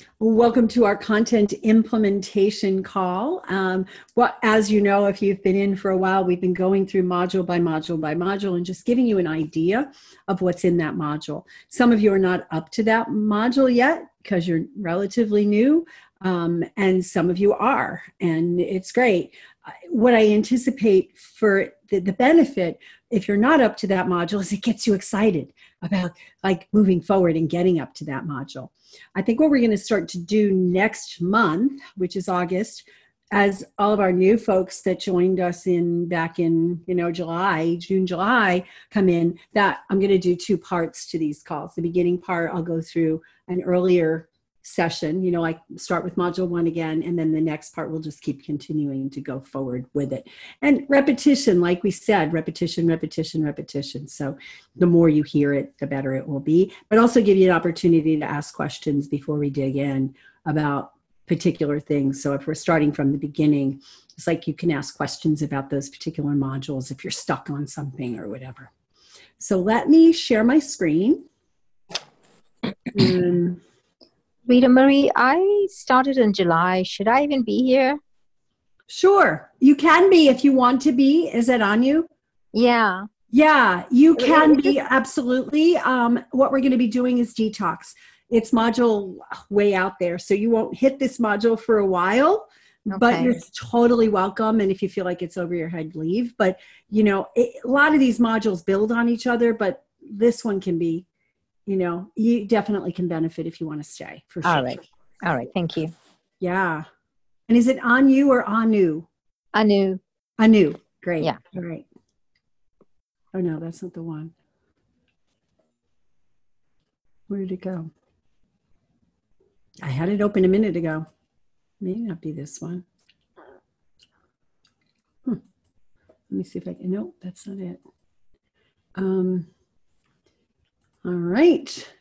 Welcome to our content implementation call. As you know, if you've been in for a while, we've been going through module by module by module and just giving you an idea of what's in that module. Some of you are not up to that module yet because you're relatively new, and some of you are, and it's great. What I anticipate for the benefit, if you're not up to that module, is it gets you excited about like moving forward and getting up to that module. I think what we're going to start to do next month, which is August, as all of our new folks that joined us back in June, July come in, that I'm going to do two parts to these calls. The beginning part, I'll go through an earlier session, like start with module 1 again, and then the next part we'll just keep continuing to go forward with it. And repetition, like we said, repetition. So the more you hear it, the better it will be, but also give you an opportunity to ask questions before we dig in about particular things. So if we're starting from the beginning, it's like you can ask questions about those particular modules if you're stuck on something or whatever. So let me share my screen. Rita Marie, I started in July. Should I even be here? Sure. You can be if you want to be. Is it on you? Yeah. Yeah, you can be. Absolutely. What we're going to be doing is detox. It's module way out there. So you won't hit this module for a while, but you're totally welcome. And if you feel like it's over your head, leave. But, a lot of these modules build on each other, but this one can be, you definitely can benefit if you want to stay, for sure. All right. Thank you. Yeah. And is it on you or Anu? Anu. Anu. Great. Yeah. All right. Oh, no, that's not the one. Where did it go? I had it open a minute ago. May not be this one. Let me see if I can. Nope, that's not it. All right.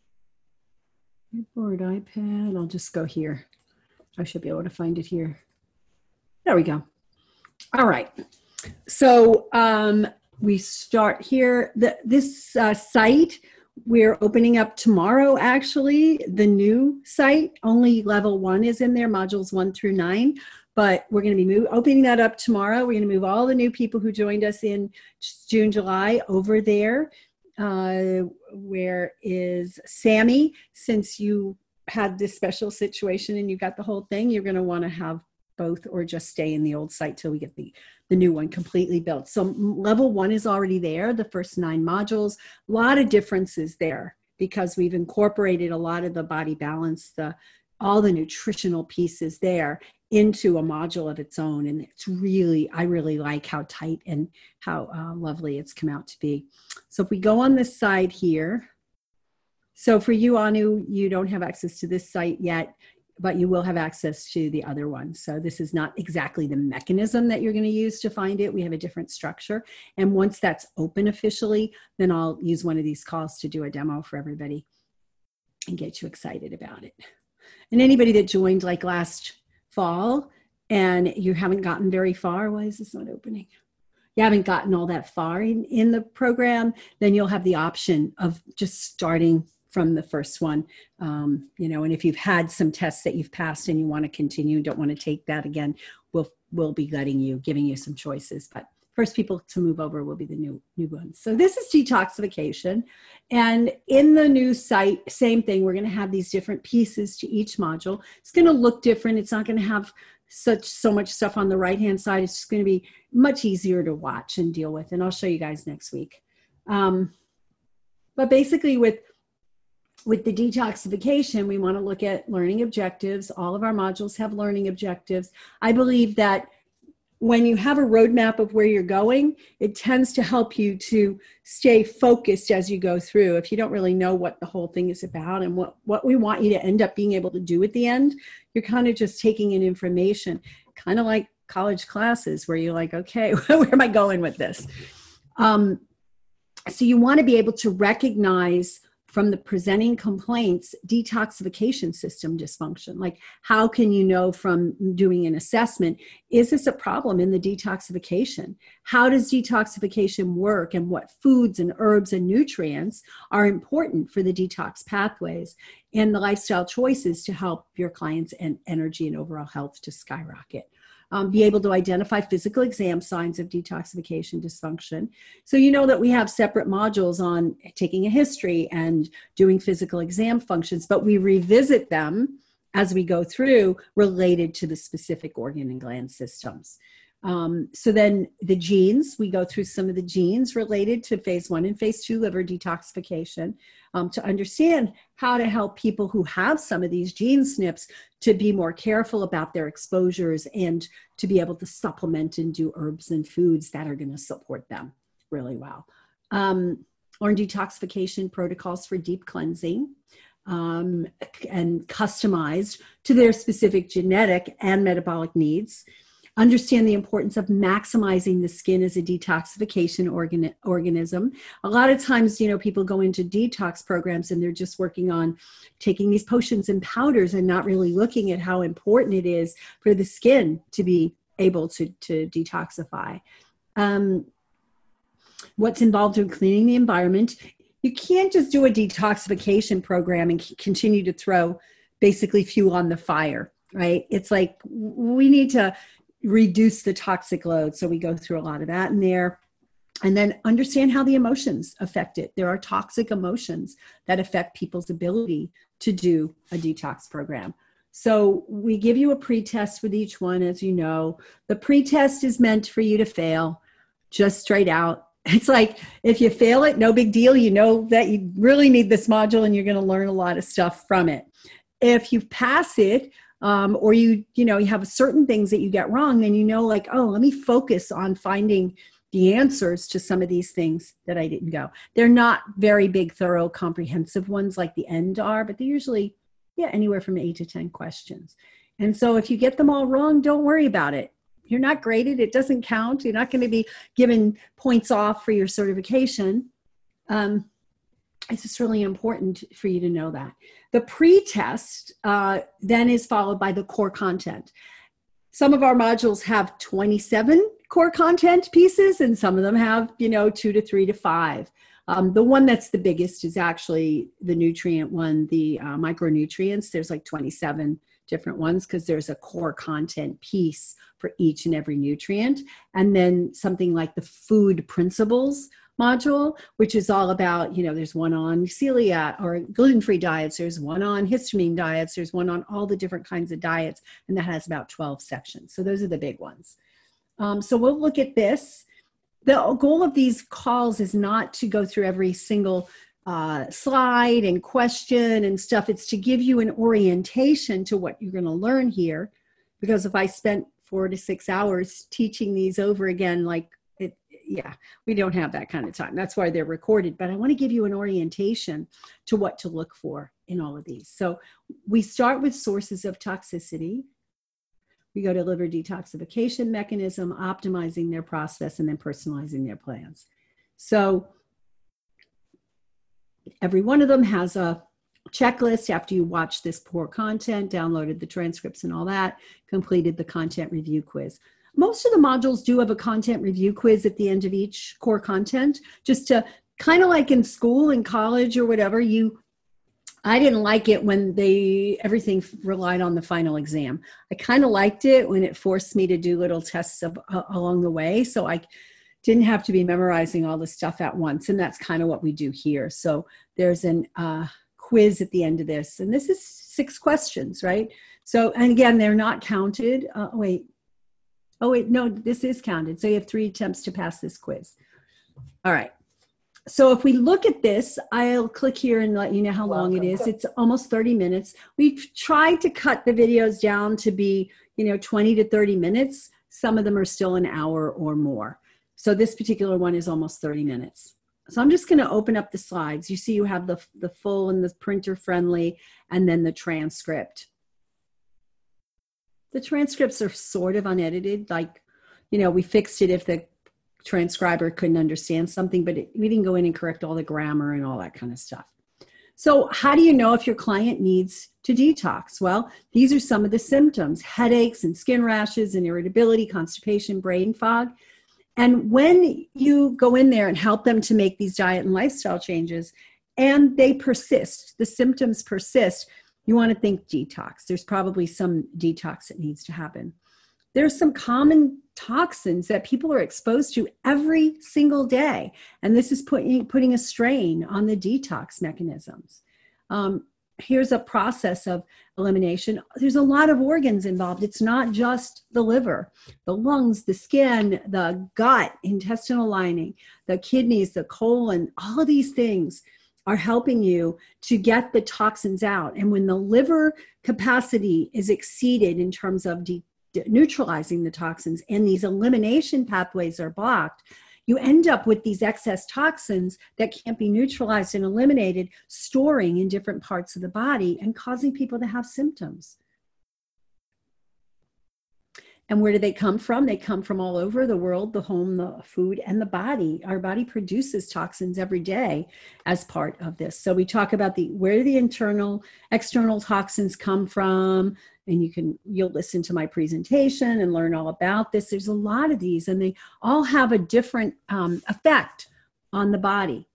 Board iPad. I'll just go here. I should be able to find it here. There we go. All right. So we start here. This site, we're opening up tomorrow, actually, the new site. Only level 1 is in there, modules 1 through 9. But we're going to be opening that up tomorrow. We're going to move all the new people who joined us in June, July over there. Where is Sammy? Since you had this special situation and you got the whole thing, you're going to want to have both or just stay in the old site till we get the new one completely built. So level 1 is already there, the first 9 modules. A lot of differences there because we've incorporated a lot of the body balance, all the nutritional pieces there into a module of its own. And I really like how tight and how lovely it's come out to be. So if we go on this side here, so for you, Anu, you don't have access to this site yet, but you will have access to the other one. So this is not exactly the mechanism that you're going to use to find it. We have a different structure. And once that's open officially, then I'll use one of these calls to do a demo for everybody and get you excited about it. And anybody that joined like last fall and you haven't gotten very far, why is this not opening? You haven't gotten all that far in the program, then you'll have the option of just starting from the first one. And if you've had some tests that you've passed and you want to continue, don't want to take that again, we'll be giving you some choices. But first people to move over will be the new ones. So this is detoxification. And in the new site, same thing, we're going to have these different pieces to each module. It's going to look different. It's not going to have so much stuff on the right-hand side. It's just going to be much easier to watch and deal with. And I'll show you guys next week. But basically with the detoxification, we want to look at learning objectives. All of our modules have learning objectives. I believe that when you have a roadmap of where you're going, it tends to help you to stay focused as you go through. If you don't really know what the whole thing is about and what we want you to end up being able to do at the end, you're kind of just taking in information, kind of like college classes where you're like, okay, where am I going with this? So you want to be able to recognize from the presenting complaints, detoxification system dysfunction. Like, how can you know from doing an assessment, is this a problem in the detoxification? How does detoxification work, and what foods and herbs and nutrients are important for the detox pathways and the lifestyle choices to help your clients and energy and overall health to skyrocket? Be able to identify physical exam signs of detoxification dysfunction. So you know that we have separate modules on taking a history and doing physical exam functions, but we revisit them as we go through related to the specific organ and gland systems. So then the genes, we go through some of the genes related to phase 1 and phase 2 liver detoxification to understand how to help people who have some of these gene SNPs to be more careful about their exposures and to be able to supplement and do herbs and foods that are going to support them really well. Or detoxification protocols for deep cleansing. And customized to their specific genetic and metabolic needs. Understand the importance of maximizing the skin as a detoxification organism. A lot of times, you know, people go into detox programs and they're just working on taking these potions and powders and not really looking at how important it is for the skin to be able to detoxify. What's involved in cleaning the environment. You can't just do a detoxification program and continue to throw basically fuel on the fire, right? It's like we need to reduce the toxic load. So we go through a lot of that in there. And then understand how the emotions affect it. There are toxic emotions that affect people's ability to do a detox program. So we give you a pre-test with each one, as you know. The pre-test is meant for you to fail, just straight out. It's like, if you fail it, no big deal. You know that you really need this module and you're going to learn a lot of stuff from it. If you pass it, or you have certain things that you get wrong, then you know, like, oh, let me focus on finding the answers to some of these things that I didn't go. They're not very big, thorough, comprehensive ones like the end are, but they're usually, anywhere from 8 to 10 questions. And so if you get them all wrong, don't worry about it. You're not graded. It doesn't count. You're not going to be given points off for your certification. It's just really important for you to know that. The pre-test then is followed by the core content. Some of our modules have 27 core content pieces, and some of them have, 2 to 3 to 5. The one that's the biggest is actually the nutrient one, the micronutrients. There's like 27 different ones because there's a core content piece for each and every nutrient. And then something like the food principles module, which is all about, there's one on celiac or gluten-free diets, there's one on histamine diets, there's one on all the different kinds of diets, and that has about 12 sections. So those are the big ones. So we'll look at this. The goal of these calls is not to go through every single slide and question and stuff. It's to give you an orientation to what you're going to learn here. Because if I spent 4 to 6 hours teaching these over again, we don't have that kind of time. That's why they're recorded. But I want to give you an orientation to what to look for in all of these. So we start with sources of toxicity. We go to liver detoxification mechanism, optimizing their process, and then personalizing their plans. So every one of them has a checklist after you watch this core content, downloaded the transcripts and all that, completed the content review quiz. Most of the modules do have a content review quiz at the end of each core content, just to kind of like in school, in college or whatever. I didn't like it when everything relied on the final exam. I kind of liked it when it forced me to do little tests along the way. So I didn't have to be memorizing all the stuff at once. And that's kind of what we do here. So there's an quiz at the end of this. And this is 6 questions, right? So, and again, they're not counted. No, this is counted. So you have 3 attempts to pass this quiz. All right. So if we look at this, I'll click here and let you know how long it is. It's almost 30 minutes. We've tried to cut the videos down to be, 20 to 30 minutes. Some of them are still an hour or more. So this particular one is almost 30 minutes. So I'm just going to open up the slides. You see you have the full and the printer friendly, and then the transcript. The transcripts are sort of unedited. We fixed it if the transcriber couldn't understand something, but we didn't go in and correct all the grammar and all that kind of stuff. So how do you know if your client needs to detox? Well, these are some of the symptoms: headaches and skin rashes and irritability, constipation, brain fog. And when you go in there and help them to make these diet and lifestyle changes, and they persist, the symptoms persist, you want to think detox. There's probably some detox that needs to happen. There's some common toxins that people are exposed to every single day, and this is putting a strain on the detox mechanisms. Here's a process of elimination. There's a lot of organs involved. It's not just the liver, the lungs, the skin, the gut, intestinal lining, the kidneys, the colon. All of these things are helping you to get the toxins out. And when the liver capacity is exceeded in terms of neutralizing the toxins and these elimination pathways are blocked, you end up with these excess toxins that can't be neutralized and eliminated, storing in different parts of the body and causing people to have symptoms. And where do they come from? They come from all over the world, the home, the food, and the body. Our body produces toxins every day as part of this. So we talk about where the external toxins come from, and you'll listen to my presentation and learn all about this. There's a lot of these, and they all have a different effect on the body.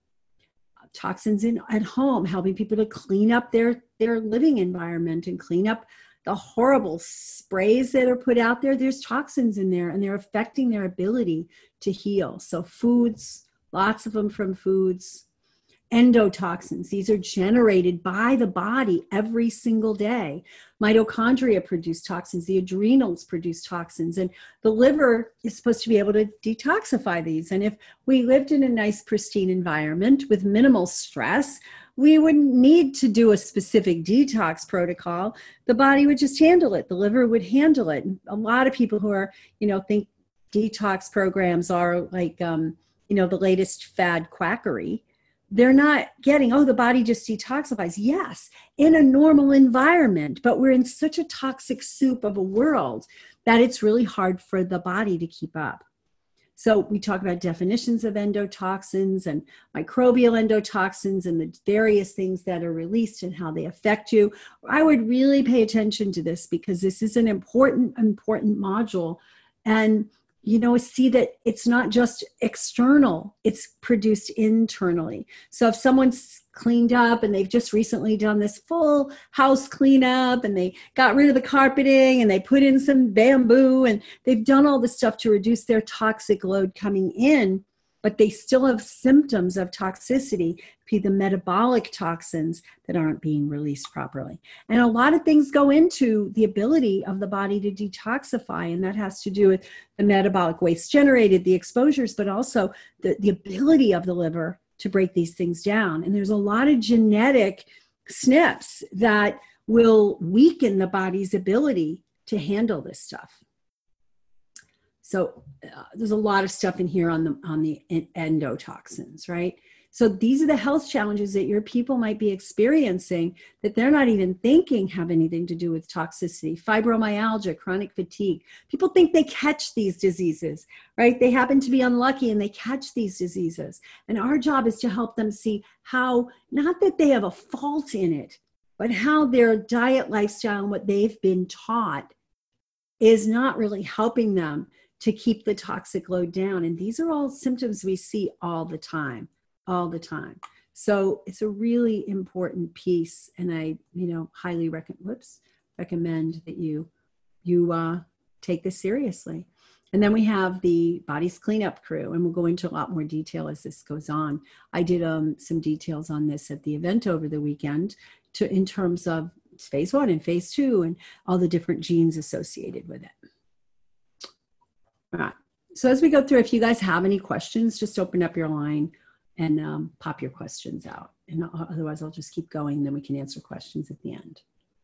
Toxins at home, helping people to clean up their living environment and clean up the horrible sprays that are put out there. There's toxins in there, and they're affecting their ability to heal. So foods, lots of them from foods. Endotoxins, these are generated by the body every single day. Mitochondria produce toxins, the adrenals produce toxins, and the liver is supposed to be able to detoxify these. And if we lived in a nice, pristine environment with minimal stress, we wouldn't need to do a specific detox protocol. The body would just handle it. The liver would handle it. And a lot of people who are, think detox programs are like, the latest fad quackery. They're not getting, the body just detoxifies. Yes, in a normal environment, but we're in such a toxic soup of a world that it's really hard for the body to keep up. So we talk about definitions of endotoxins and microbial endotoxins and the various things that are released and how they affect you. I would really pay attention to this because this is an important module. And see that it's not just external, it's produced internally. So if someone's cleaned up and they've just recently done this full house cleanup and they got rid of the carpeting and they put in some bamboo and they've done all this stuff to reduce their toxic load coming in, but they still have symptoms of toxicity, the metabolic toxins that aren't being released properly. And a lot of things go into the ability of the body to detoxify, and that has to do with the metabolic waste generated, the exposures, but also the ability of the liver to break these things down. And there's a lot of genetic SNPs that will weaken the body's ability to handle this stuff. So there's a lot of stuff in here on the endotoxins, right? So these are the health challenges that your people might be experiencing that they're not even thinking have anything to do with toxicity. Fibromyalgia, chronic fatigue. People think they catch these diseases, right? They happen to be unlucky and they catch these diseases. And our job is to help them see how, not that they have a fault in it, but how their diet, lifestyle, and what they've been taught is not really helping them to keep the toxic load down. And these are all symptoms we see all the time. So it's a really important piece. And I, highly recommend that you take this seriously. And then we have the Body's Cleanup Crew, and we'll go into a lot more detail as this goes on. I did some details on this at the event over the weekend in terms of phase 1 and phase 2 and all the different genes associated with it. All right. So as we go through, if you guys have any questions, just open up your line and pop your questions out. And otherwise, I'll just keep going, and then we can answer questions at the end.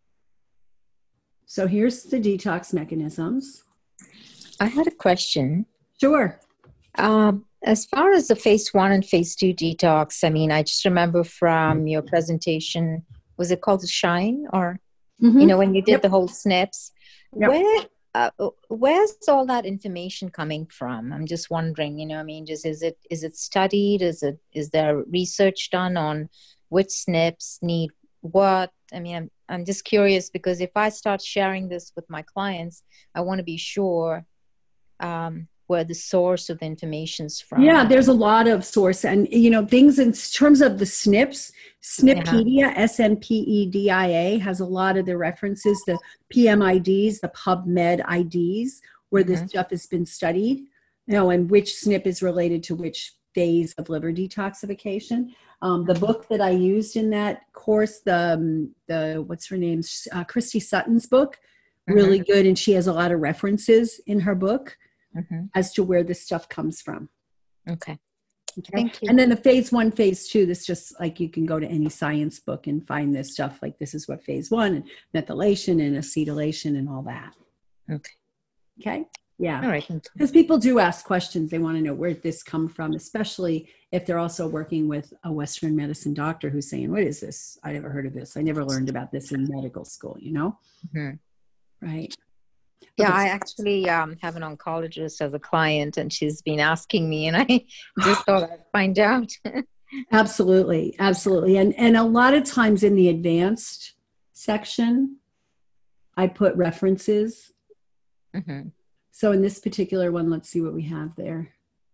So here's the detox mechanisms. I had a question. Sure. As far as the phase 1 and phase 2 detox, I just remember from your presentation, was it called the Shine? Or, when you did the whole SNPs, where's all that information coming from? I'm just wondering, is it studied? Is there research done on which SNPs need what. I mean, I'm just curious because if I start sharing this with my clients, I want to be sure where the source of the information's from. Yeah, there's a lot of source, and things in terms of the SNPs. SNPpedia, SNPedia has a lot of the references, the PMIDs, the PubMed IDs, where this stuff has been studied, and which SNP is related to which phase of liver detoxification. The book that I used in that course, the what's her name, Christy Sutton's book, really good, and she has a lot of references in her book as to where this stuff comes from. Okay. Thank you. And then the phase 1, phase 2, this just like you can go to any science book and find this stuff, like this is what phase 1 and methylation and acetylation and all that. Okay. Yeah. All right. Because people do ask questions. They want to know where did this come from, especially if they're also working with a Western medicine doctor who's saying, what is this? I never heard of this. I never learned about this in medical school, Right. Yeah, I actually have an oncologist as a client, and she's been asking me, and I just thought I'd find out. Absolutely. Absolutely. And a lot of times in the advanced section, I put references. So in this particular one, let's see what we have there.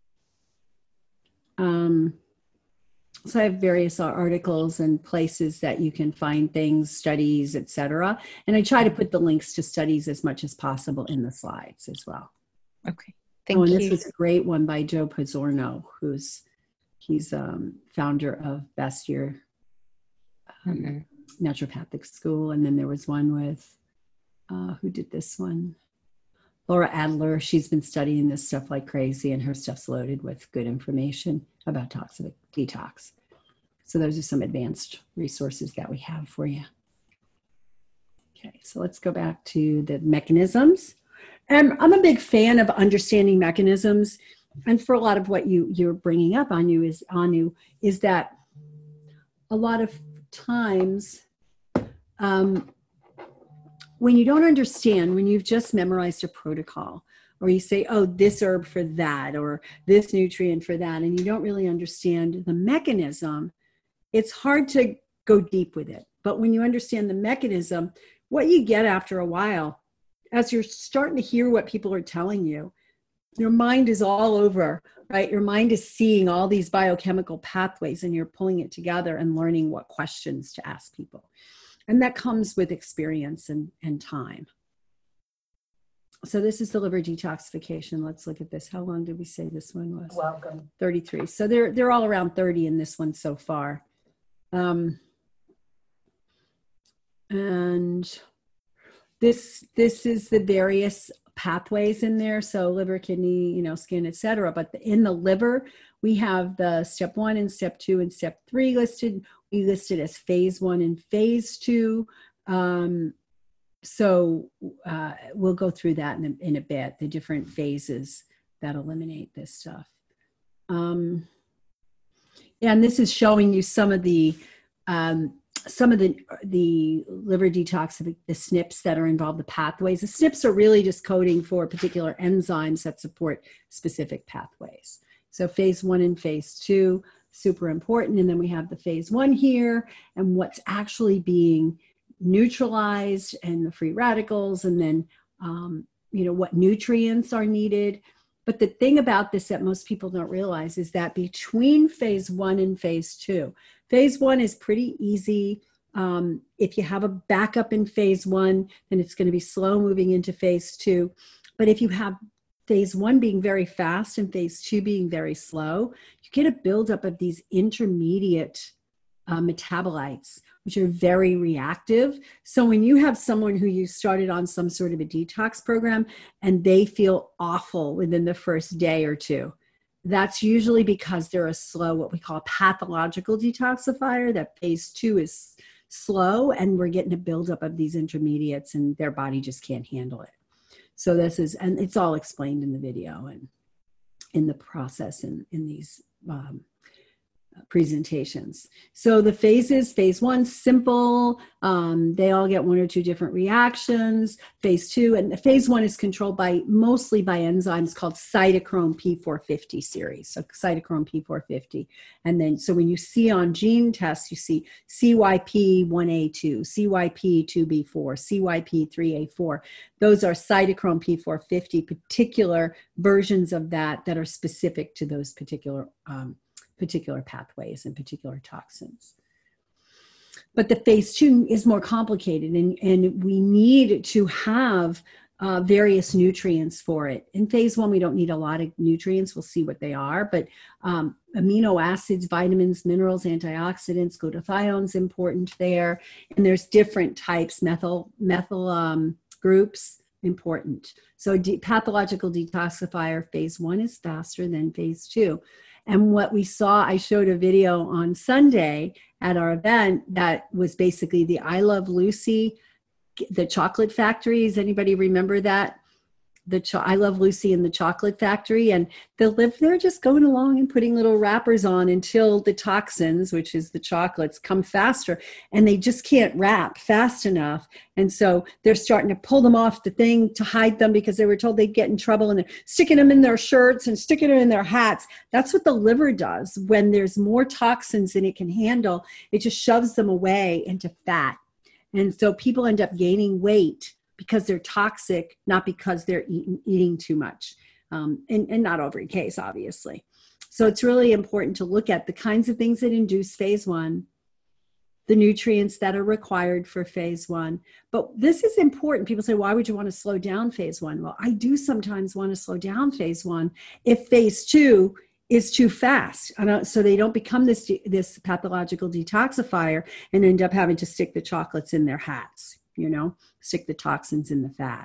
So I have various articles and places that you can find things, studies, etc. And I try to put the links to studies as much as possible in the slides as well. Okay, thank you. And this was a great one by Joe Pizzorno, he's founder of Bastyr Naturopathic School. And then there was one with, who did this one? Laura Adler. She's been studying this stuff like crazy, and her stuff's loaded with good information about toxic detox. So those are some advanced resources that we have for you. Okay, so let's go back to the mechanisms. And I'm a big fan of understanding mechanisms. And for a lot of what you're bringing up, Anu, is that a lot of times when you don't understand, when you've just memorized a protocol, or you say, oh, this herb for that, or this nutrient for that, and you don't really understand the mechanism, it's hard to go deep with it. But when you understand the mechanism, what you get after a while, as you're starting to hear what people are telling you, your mind is all over, right? Your mind is seeing all these biochemical pathways, and you're pulling it together and learning what questions to ask people. And that comes with experience and time. So this is the liver detoxification. Let's look at this. How long did we say this one was? Welcome. 33. So they're all around 30 in this one so far. And this is the various pathways in there. So liver, kidney, skin, etc. But in the liver, we have the step 1 and step 2 and step 3 listed. We listed as phase 1 and phase 2. So we'll go through that in a bit, the different phases that eliminate this stuff. And this is showing you some of the liver detoxification, the SNPs that are involved, the pathways. The SNPs are really just coding for particular enzymes that support specific pathways. So phase 1 and phase 2, super important. And then we have the phase 1 here, and what's actually being neutralized, and the free radicals, and then what nutrients are needed. But the thing about this that most people don't realize is that between phase 1 and phase 2, phase 1 is pretty easy. If you have a backup in phase 1, then it's going to be slow moving into phase 2. But if you have phase 1 being very fast and phase 2 being very slow, you get a buildup of these intermediate metabolites, which are very reactive. So when you have someone who you started on some sort of a detox program and they feel awful within the first day or two, that's usually because they're a slow, what we call a pathological detoxifier. That phase 2 is slow, and we're getting a buildup of these intermediates, and their body just can't handle it. So and it's all explained in the video and in the process in these presentations. So the phases, phase 1, simple. They all get 1 or 2 different reactions. Phase 2, and phase 1 is controlled mostly by enzymes called cytochrome P450 series. So cytochrome P450. And then, so when you see on gene tests, you see CYP1A2, CYP2B4, CYP3A4. Those are cytochrome P450, particular versions of that are specific to those particular pathways and particular toxins. But the phase 2 is more complicated, and we need to have various nutrients for it. In phase 1, we don't need a lot of nutrients. We'll see what they are, but amino acids, vitamins, minerals, antioxidants, glutathione's important there. And there's different types, methyl groups, important. So pathological detoxifier, phase 1 is faster than phase 2. And what we saw, I showed a video on Sunday at our event that was basically the I Love Lucy, the chocolate factory. Does anybody remember that? I Love Lucy and the Chocolate Factory. And they're just going along and putting little wrappers on until the toxins, which is the chocolates, come faster. And they just can't wrap fast enough. And so they're starting to pull them off the thing to hide them because they were told they'd get in trouble, and they're sticking them in their shirts and sticking them in their hats. That's what the liver does. When there's more toxins than it can handle, it just shoves them away into fat. And so people end up gaining weight because they're toxic, not because they're eating too much. And not every case, obviously. So it's really important to look at the kinds of things that induce phase 1, the nutrients that are required for phase 1. But this is important. People say, why would you want to slow down phase 1? Well, I do sometimes want to slow down phase 1 if phase 2 is too fast. So they don't become this pathological detoxifier and end up having to stick the chocolates in their hats, stick the toxins in the fat.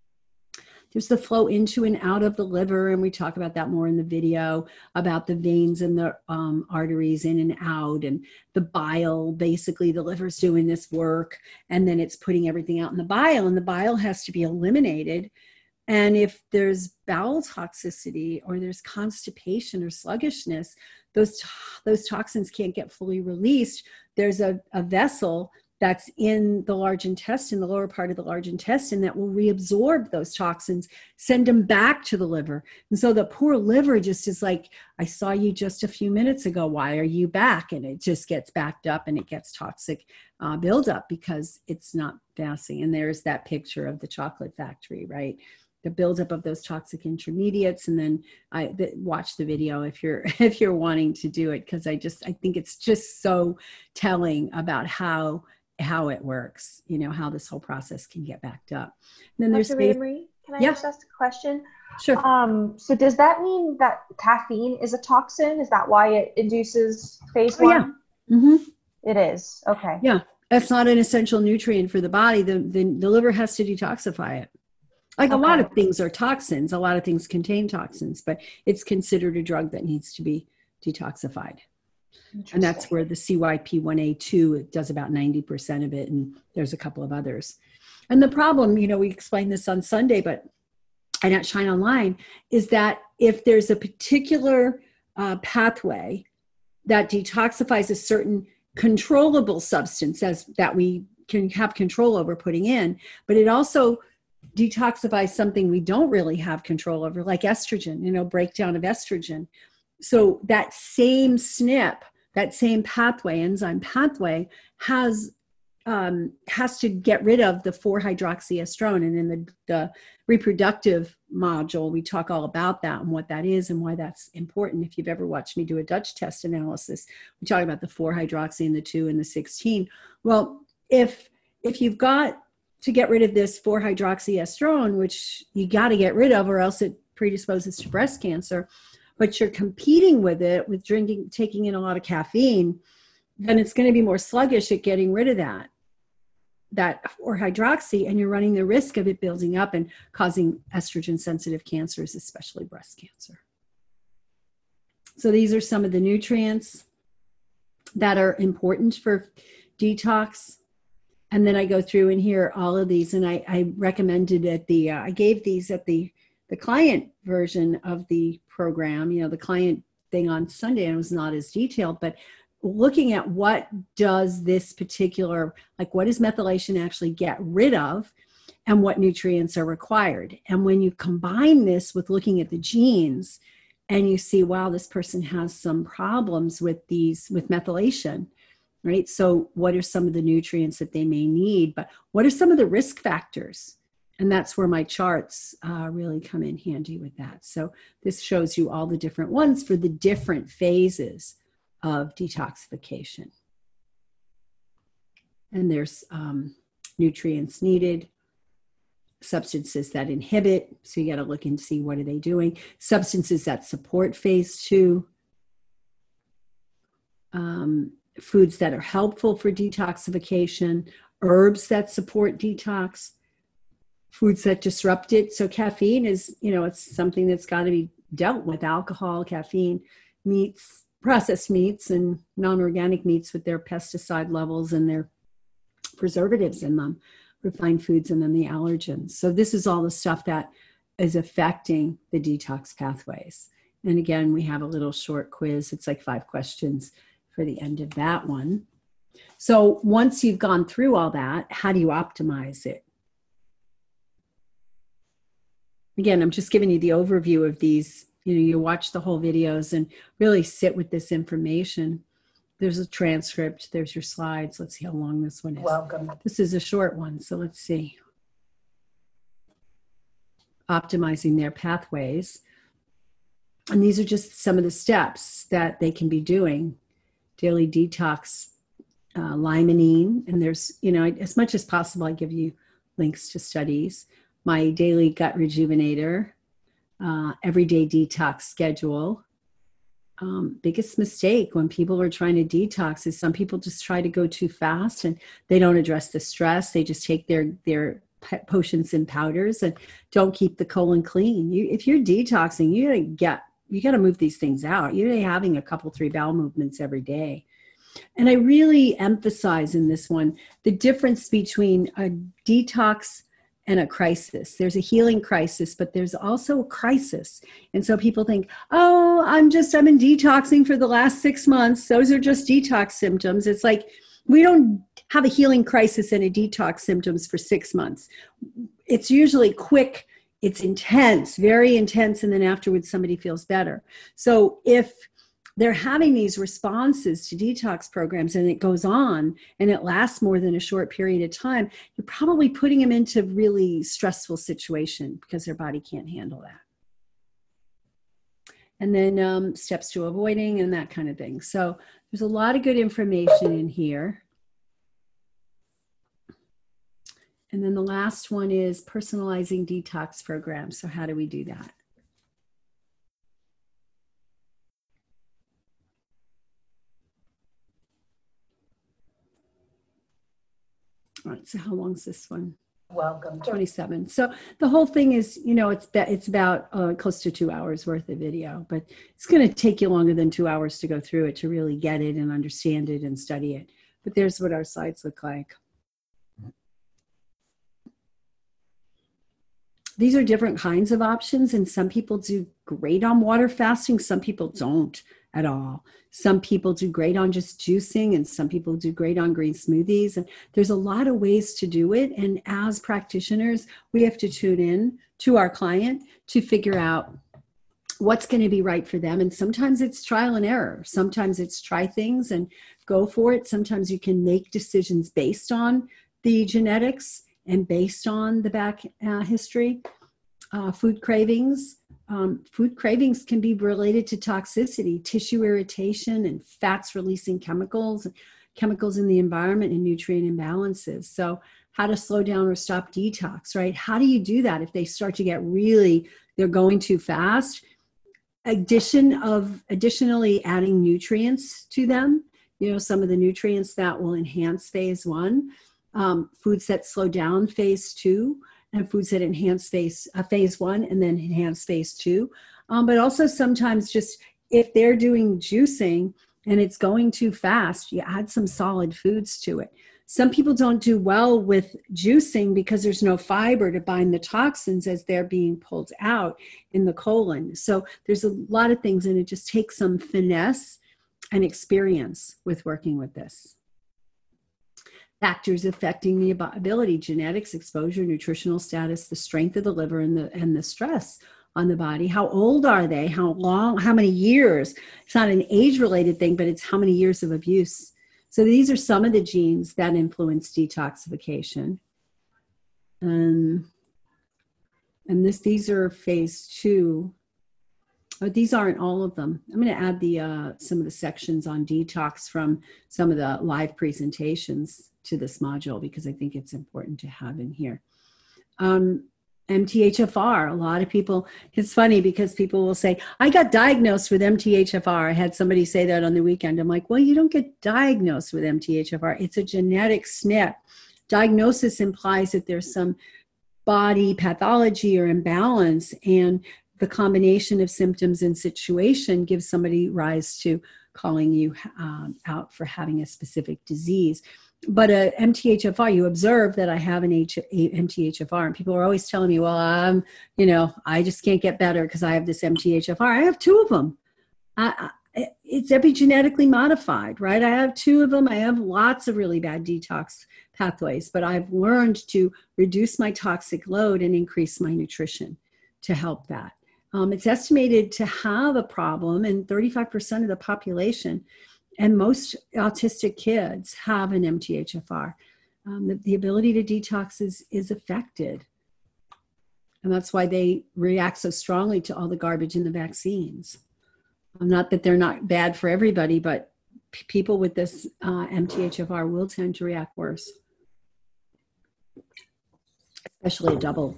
There's the flow into and out of the liver, and we talk about that more in the video, about the veins and the arteries in and out, and the bile. Basically, the liver's doing this work, and then it's putting everything out in the bile, and the bile has to be eliminated. And if there's bowel toxicity or there's constipation or sluggishness, those toxins can't get fully released. There's a vessel that's in the large intestine, the lower part of the large intestine, that will reabsorb those toxins, send them back to the liver. And so the poor liver just is like, I saw you just a few minutes ago. Why are you back? And it just gets backed up, and it gets toxic buildup because it's not fasting. And there's that picture of the chocolate factory, right? The buildup of those toxic intermediates. And then watch the video if you're wanting to do it, because I think it's just so telling about how it works, how this whole process can get backed up. And then there's Dr. Marie, can I just ask a question? Sure. So does that mean that caffeine is a toxin? Is that why it induces phase 1? Yeah. Mm-hmm. It is. Okay. Yeah. That's not an essential nutrient for the body. The liver has to detoxify it. Like a lot of things are toxins. A lot of things contain toxins, but it's considered a drug that needs to be detoxified. And that's where the CYP1A2, it does about 90% of it. And there's a couple of others. And the problem, we explained this on Sunday, and at Shine Online, is that if there's a particular pathway that detoxifies a certain controllable substance that we can have control over putting in, but it also detoxifies something we don't really have control over, like estrogen, breakdown of estrogen. So that same SNP, that same pathway, enzyme pathway, has to get rid of the 4-hydroxyestrone. And in the reproductive module, we talk all about that and what that is and why that's important. If you've ever watched me do a Dutch test analysis, we talk about the 4-hydroxy and the 2 and the 16. Well, if you've got to get rid of this 4-hydroxyestrone, which you got to get rid of or else it predisposes to breast cancer, but you're competing with it with taking in a lot of caffeine, then it's going to be more sluggish at getting rid of that 4-hydroxy, and you're running the risk of it building up and causing estrogen-sensitive cancers, especially breast cancer. So these are some of the nutrients that are important for detox. And then I go through and here all of these, and I recommended I gave these at the client version of the program. The client thing on Sunday and it was not as detailed, but looking at what does this particular, like what does methylation actually get rid of and what nutrients are required. And when you combine this with looking at the genes and you see, wow, this person has some problems with methylation, right? So what are some of the nutrients that they may need, but what are some of the risk factors? And that's where my charts really come in handy with that. So this shows you all the different ones for the different phases of detoxification. And there's nutrients needed, substances that inhibit, so you got to look and see what are they doing, substances that support phase 2, foods that are helpful for detoxification, herbs that support detox, foods that disrupt it. So caffeine is, it's something that's got to be dealt with. Alcohol, caffeine, meats, processed meats, and non-organic meats with their pesticide levels and their preservatives in them, refined foods, and then the allergens. So this is all the stuff that is affecting the detox pathways. And again, we have a little short quiz. It's like 5 questions for the end of that one. So once you've gone through all that, how do you optimize it? Again, I'm just giving you the overview of these. You watch the whole videos and really sit with this information. There's a transcript. There's your slides. Let's see how long this one is. Welcome. This is a short one, so let's see. Optimizing their pathways. And these are just some of the steps that they can be doing. Daily detox, limonene, and there's, as much as possible, I give you links to studies. My daily gut rejuvenator, everyday detox schedule. Biggest mistake when people are trying to detox is some people just try to go too fast and they don't address the stress. They just take their potions and powders and don't keep the colon clean. If you're detoxing, you got to move these things out. You're having a couple, 3 bowel movements every day. And I really emphasize in this one the difference between a detox and a crisis. There's a healing crisis, but there's also a crisis. And so people think, oh, I've been detoxing for the last 6 months. Those are just detox symptoms. It's like, we don't have a healing crisis and a detox symptoms for 6 months. It's usually quick. It's intense, very intense. And then afterwards, somebody feels better. So if they're having these responses to detox programs and it goes on and it lasts more than a short period of time, you're probably putting them into a really stressful situation because their body can't handle that. And then steps to avoiding and that kind of thing. So there's a lot of good information in here. And then the last one is personalizing detox programs. So how do we do that? All right, so how long is this one? Welcome. 27. So the whole thing is, it's about close to 2 hours worth of video, but it's going to take you longer than 2 hours to go through it to really get it and understand it and study it. But there's what our slides look like. These are different kinds of options, and some people do great on water fasting. Some people don't at all. Some people do great on just juicing, and some people do great on green smoothies. And there's a lot of ways to do it. And as practitioners, we have to tune in to our client to figure out what's going to be right for them. And sometimes it's trial and error. Sometimes it's try things and go for it. Sometimes you can make decisions based on the genetics and based on the back history. Food cravings. Food cravings can be related to toxicity, tissue irritation, and fats releasing chemicals in the environment, and nutrient imbalances. So how to slow down or stop detox, right? How do you do that if they start to get they're going too fast? Additionally adding nutrients to them, some of the nutrients that will enhance phase 1, foods that slow down phase 2, and foods that enhance phase 1 and then enhance phase 2. But also sometimes just if they're doing juicing and it's going too fast, you add some solid foods to it. some people don't do well with juicing because there's no fiber to bind the toxins as they're being pulled out in the colon. So there's a lot of things, and it just takes some finesse and experience with working with this. Factors affecting the ability: genetics, exposure, nutritional status, the strength of the liver, and the stress on the body. How old are they? How long? How many years? It's not an age-related thing, but it's how many years of abuse. So these are some of the genes that influence detoxification. And these are phase 2. But these aren't all of them. I'm going to add some of the sections on detox from some of the live presentations to this module because I think it's important to have in here. MTHFR, a lot of people, it's funny because people will say, I got diagnosed with MTHFR. I had somebody say that on the weekend. I'm like, well, you don't get diagnosed with MTHFR. It's a genetic SNP. Diagnosis implies that there's some body pathology or imbalance, and the combination of symptoms and situation gives somebody rise to calling you out for having a specific disease. But a MTHFR, you observe that I have an MTHFR, and people are always telling me, well, I just can't get better because I have this MTHFR. I have 2 of them. It's epigenetically modified, right? I have 2 of them. I have lots of really bad detox pathways, but I've learned to reduce my toxic load and increase my nutrition to help that. It's estimated to have a problem in 35% of the population. And most autistic kids have an MTHFR. The ability to detox is affected. And that's why they react so strongly to all the garbage in the vaccines. Not that they're not bad for everybody, but people with this MTHFR will tend to react worse, especially a double.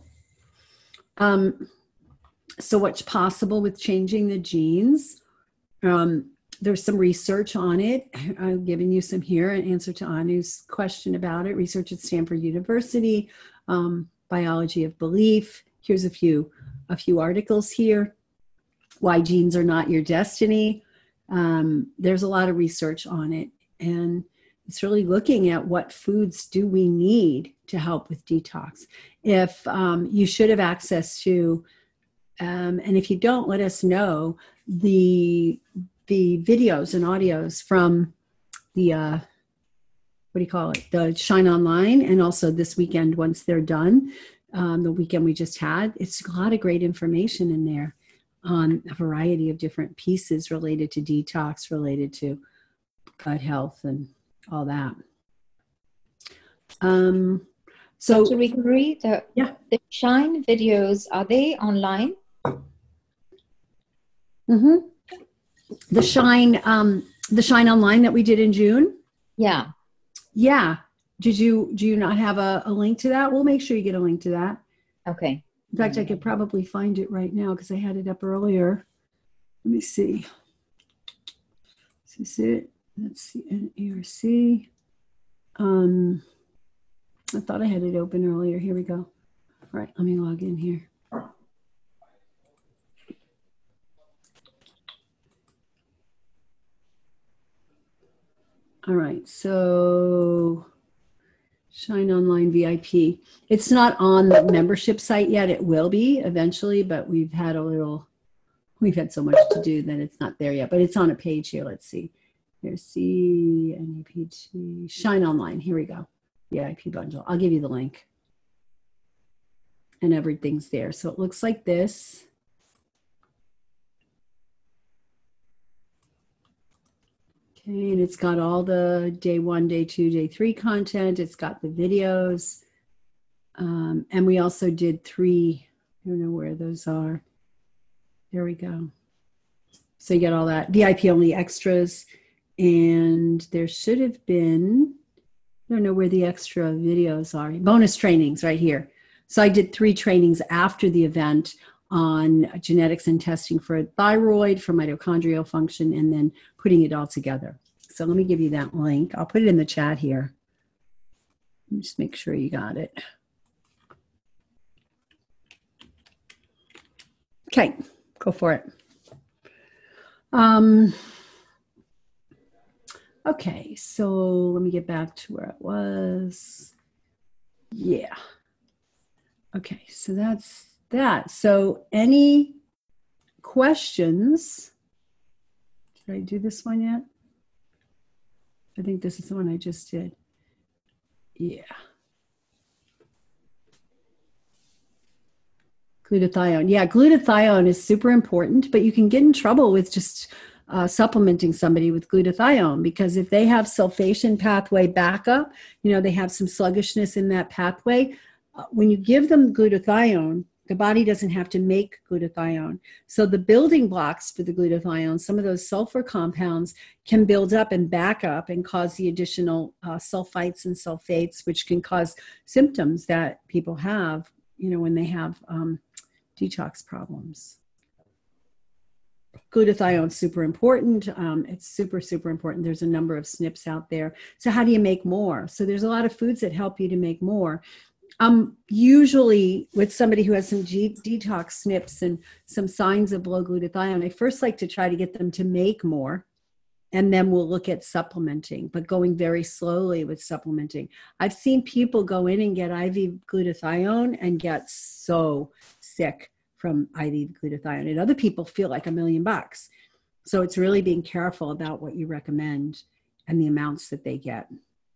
So what's possible with changing the genes? There's some research on it. I've given you some here in answer to Anu's question about it. Research at Stanford University, biology of belief. Here's a few articles here. Why genes are not your destiny. There's a lot of research on it, and it's really looking at what foods do we need to help with detox. If you should have access to, and if you don't, let us know the videos and audios from the the Shine Online, and also this weekend once they're done, the weekend we just had. It's a lot of great information in there on a variety of different pieces related to detox, related to gut health and all that. So Dr. Rigori, the Shine videos, are they online? Mm-hmm. The Shine Online that we did in June? Yeah. Yeah. Do you not have a link to that? We'll make sure you get a link to that. Okay. In fact, I could probably find it right now because I had it up earlier. Let me see. Is this it? Let's see. NARC. I thought I had it open earlier. Here we go. All right, let me log in here. All right, so Shine Online VIP. It's not on the membership site yet. It will be eventually, but we've had so much to do that it's not there yet, but it's on a page here. Let's see. Here's CNAPT, Shine Online. Here we go. VIP bundle. I'll give you the link. And everything's there. So it looks like this. Okay, and it's got all the day 1, day 2, day 3 content. It's got the videos. And we also did 3, I don't know where those are. There we go. So you get all that. VIP only extras. And there should have been, I don't know where the extra videos are. Bonus trainings right here. So I did 3 trainings after the event on genetics and testing for thyroid, for mitochondrial function, and then putting it all together. So let me give you that link. I'll put it in the chat here. Just make sure you got it. Okay, go for it. Okay, so let me get back to where it was. Yeah. Okay, so that's that. So any questions? Did I do this one yet? I think this is the one I just did. Yeah. Glutathione. Yeah, glutathione is super important, but you can get in trouble with just supplementing somebody with glutathione, because if they have sulfation pathway backup, they have some sluggishness in that pathway. When you give them glutathione, the body doesn't have to make glutathione. So the building blocks for the glutathione, some of those sulfur compounds can build up and back up and cause the additional sulfites and sulfates, which can cause symptoms that people have, when they have detox problems. Glutathione is super important. It's super, super important. There's a number of SNPs out there. So how do you make more? So there's a lot of foods that help you to make more. Usually with somebody who has some detox SNPs and some signs of low glutathione, I first like to try to get them to make more, and then we'll look at supplementing, but going very slowly with supplementing. I've seen people go in and get IV glutathione and get so sick from IV glutathione, and other people feel like $1 million. So it's really being careful about what you recommend and the amounts that they get.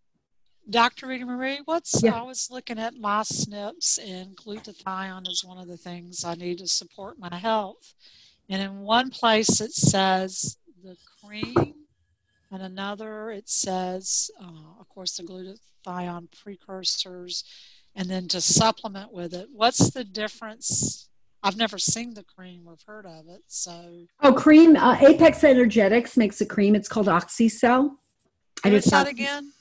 Dr. Rita Marie, I was looking at my SNPs, and glutathione is one of the things I need to support my health. And in one place it says the cream, and another it says, of course, the glutathione precursors, and then to supplement with it. What's the difference? I've never seen the cream or heard of it. So cream, Apex Energetics makes a cream. It's called Oxycell. What's that again?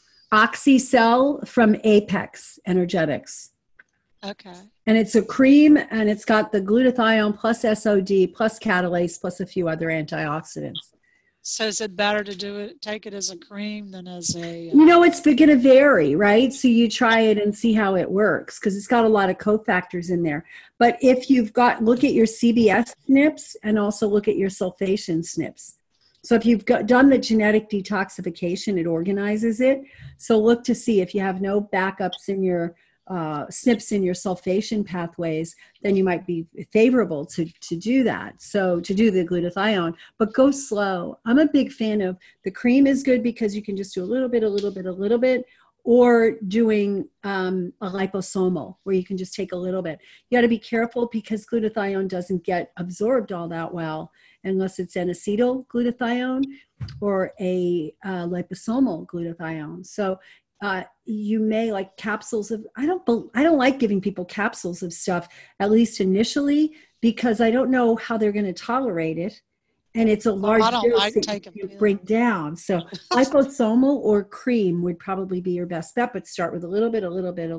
Oxycell from Apex Energetics. Okay. And it's a cream, and it's got the glutathione plus SOD plus catalase plus a few other antioxidants. So is it better to take it as a cream than as a... It's going to vary, right? So you try it and see how it works, because it's got a lot of cofactors in there. But if look at your CBS SNPs and also look at your sulfation SNPs. So if you've done the genetic detoxification, it organizes it. So look to see if you have no backups in your SNPs in your sulfation pathways, then you might be favorable to do that. So to do the glutathione, but go slow. I'm a big fan of the cream is good because you can just do a little bit, or doing a liposomal where you can just take a little bit. You got to be careful because glutathione doesn't get absorbed all that well unless it's an acetyl glutathione or a liposomal glutathione. So you may like capsules of, I don't like giving people capsules of stuff, at least initially, because I don't know how they're going to tolerate it. And it's a large dose that you break down. So liposomal or cream would probably be your best bet, but start with a little bit.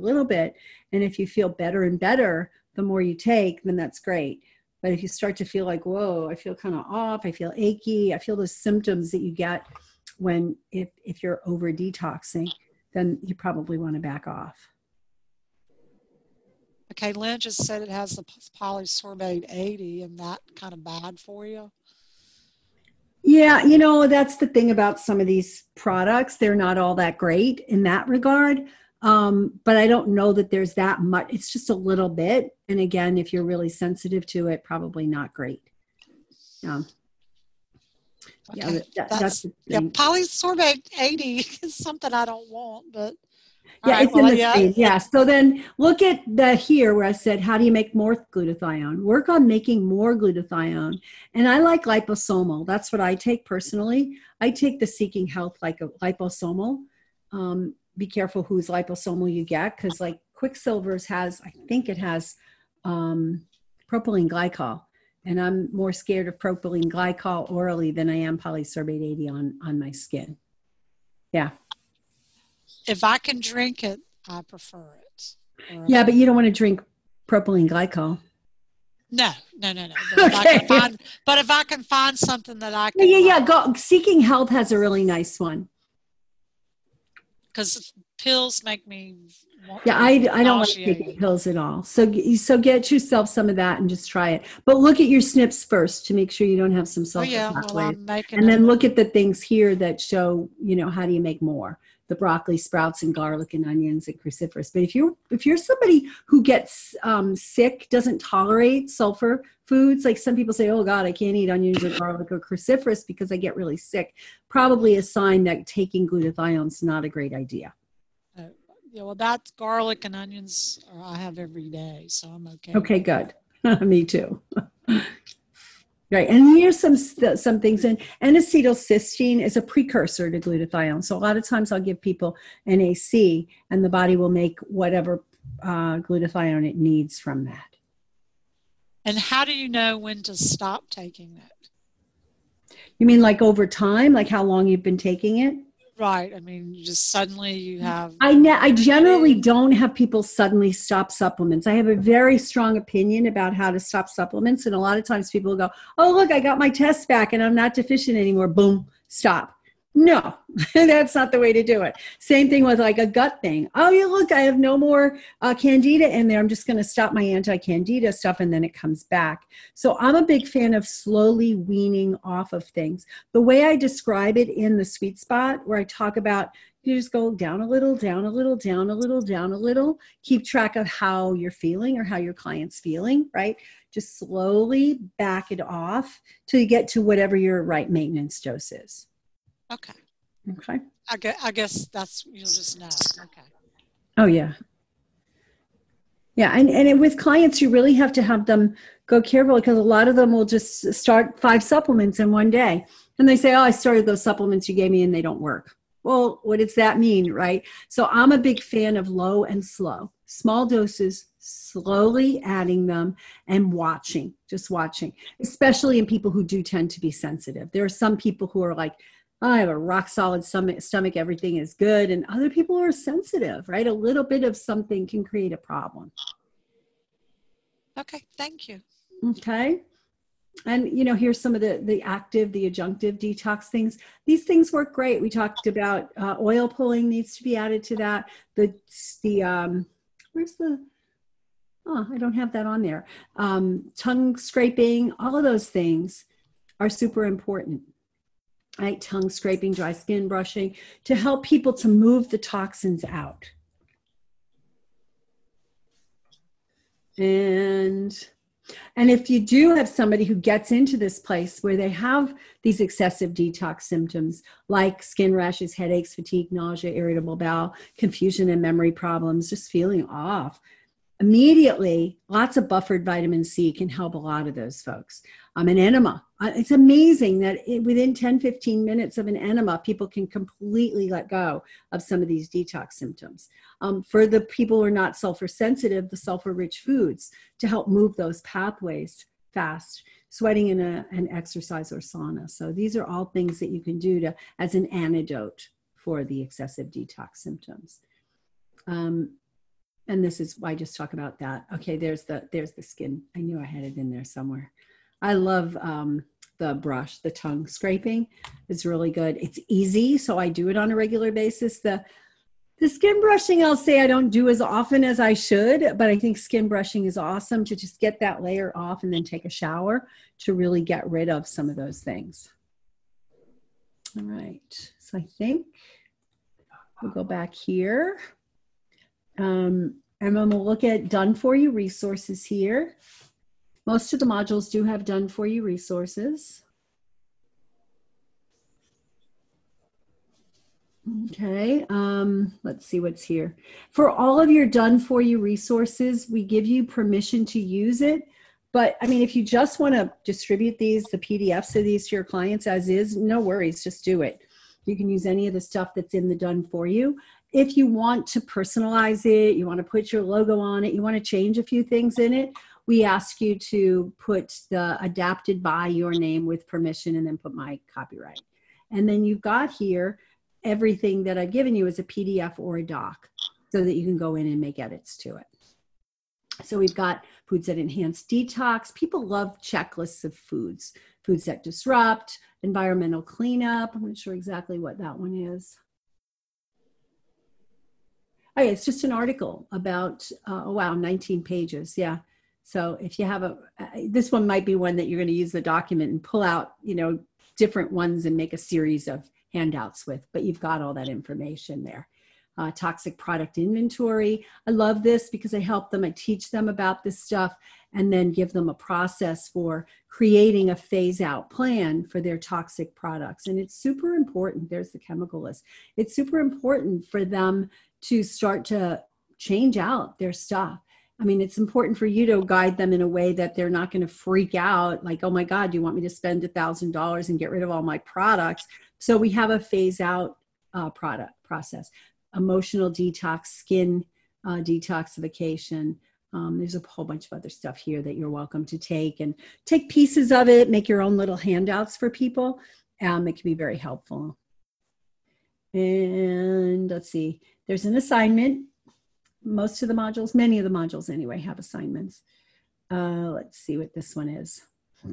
And if you feel better and better, the more you take, then that's great. But if you start to feel like, whoa, I feel kind of off, I feel achy, I feel those symptoms that you get when if you're over detoxing, then you probably want to back off. Okay, Lynn just said it has the polysorbate 80, and that kind of bad for you? Yeah, that's the thing about some of these products. They're not all that great in that regard. But I don't know that there's that much. It's just a little bit. And again, if you're really sensitive to it, probably not great. Okay. That's the thing. Polysorbate 80 is something I don't want, but it's in the cream. Yeah. So then look at here where I said, how do you make more glutathione? Work on making more glutathione. And I like liposomal. That's what I take personally. I take the Seeking Health like a liposomal. Be careful whose liposomal you get, because like Quicksilver's I think it has propylene glycol. And I'm more scared of propylene glycol orally than I am polysorbate 80 on my skin. Yeah. If I can drink it, I prefer it. Yeah, but you don't want to drink propylene glycol. No. But, okay. If I can find something that I can... Yeah. Seeking Health has a really nice one. Because pills make me want Yeah, I don't like taking nauseated. pills at all. So get yourself some of that and just try it. But look at your SNPs first to make sure you don't have some Oh sulfur yeah, well pathways. I'm making And then them. look at the things here that show, how do you make more? The broccoli, sprouts, and garlic and onions and cruciferous. But if you're somebody who gets sick, doesn't tolerate sulfur foods, like some people say, oh God, I can't eat onions or garlic or cruciferous because I get really sick, probably a sign that taking glutathione is not a great idea. Yeah, well, that's garlic and onions I have every day, so I'm okay. Okay, good. Me too. Right, and here's some things. And N-acetylcysteine is a precursor to glutathione. So a lot of times I'll give people NAC, and the body will make whatever glutathione it needs from that. And how do you know when to stop taking that? You mean like over time, like how long you've been taking it? Right. I mean, just suddenly you have. I generally don't have people suddenly stop supplements. I have a very strong opinion about how to stop supplements. And a lot of times people go, oh, look, I got my tests back and I'm not deficient anymore. Boom, stop. No, that's not the way to do it. Same thing with like a gut thing. Oh, yeah, look, I have no more candida in there. I'm just going to stop my anti-candida stuff and then it comes back. So I'm a big fan of slowly weaning off of things. The way I describe it in the sweet spot, where I talk about you just go down a little, down a little, down a little, down a little, keep track of how you're feeling or how your client's feeling, right? Just slowly back it off till you get to whatever your right maintenance dose is. Okay. Okay. I guess that's, you'll just know. Okay. Oh, yeah. Yeah. And with clients, you really have to have them go careful because a lot of them will just start 5 supplements in one day. And they say, oh, I started those supplements you gave me and they don't work. Well, what does that mean, right? So I'm a big fan of low and slow, small doses, slowly adding them and watching, just watching, especially in people who do tend to be sensitive. There are some people who are like, I have a rock solid stomach, everything is good. And other people are sensitive, right? A little bit of something can create a problem. Okay, thank you. Okay. And, here's some of the active, the adjunctive detox things. These things work great. We talked about oil pulling needs to be added to that. Where's the, I don't have that on there. Tongue scraping, all of those things are super important. Right? Tongue scraping, dry skin brushing, to help people to move the toxins out. And if you do have somebody who gets into this place where they have these excessive detox symptoms like skin rashes, headaches, fatigue, nausea, irritable bowel, confusion and memory problems, just feeling off, immediately, lots of buffered vitamin C can help a lot of those folks. An enema. It's amazing that within 10, 15 minutes of an enema, people can completely let go of some of these detox symptoms. For the people who are not sulfur sensitive, the sulfur-rich foods to help move those pathways fast, sweating in an exercise or sauna. So these are all things that you can do as an antidote for the excessive detox symptoms. And this is why I just talk about that. Okay, there's the skin. I knew I had it in there somewhere. I love the brush, the tongue scraping is really good. It's easy, so I do it on a regular basis. The skin brushing, I'll say I don't do as often as I should, but I think skin brushing is awesome to just get that layer off and then take a shower to really get rid of some of those things. All right, so I think we'll go back here. And then we'll look at done for you resources here. Most of the modules do have done for you resources. Okay, let's see what's here. For all of your done for you resources, we give you permission to use it. But I mean, if you just want to distribute the PDFs of these to your clients as is, no worries, just do it. You can use any of the stuff that's in the done for you. If you want to personalize it, you want to put your logo on it, you want to change a few things in it, we ask you to put the adapted by your name with permission and then put my copyright. And then you've got here, everything that I've given you is a PDF or a doc so that you can go in and make edits to it. So we've got foods that enhance detox. People love checklists of foods that disrupt, environmental cleanup. I'm not sure exactly what that one is. Oh, yeah, it's just an article about, oh, wow, 19 pages. Yeah. So if you have this one might be one that you're going to use the document and pull out, different ones and make a series of handouts with, but you've got all that information there. Toxic product inventory. I love this because I help them, I teach them about this stuff and then give them a process for creating a phase out plan for their toxic products. And it's super important. There's the chemical list. It's super important for them to start to change out their stuff. I mean, it's important for you to guide them in a way that they're not going to freak out like, oh my God, do you want me to spend $1,000 and get rid of all my products? So we have a phase out product process, emotional detox, skin detoxification. There's a whole bunch of other stuff here that you're welcome to take and take pieces of it, make your own little handouts for people. It can be very helpful. And let's see, there's an assignment. Most of the modules, many of the modules anyway, have assignments. Let's see what this one is.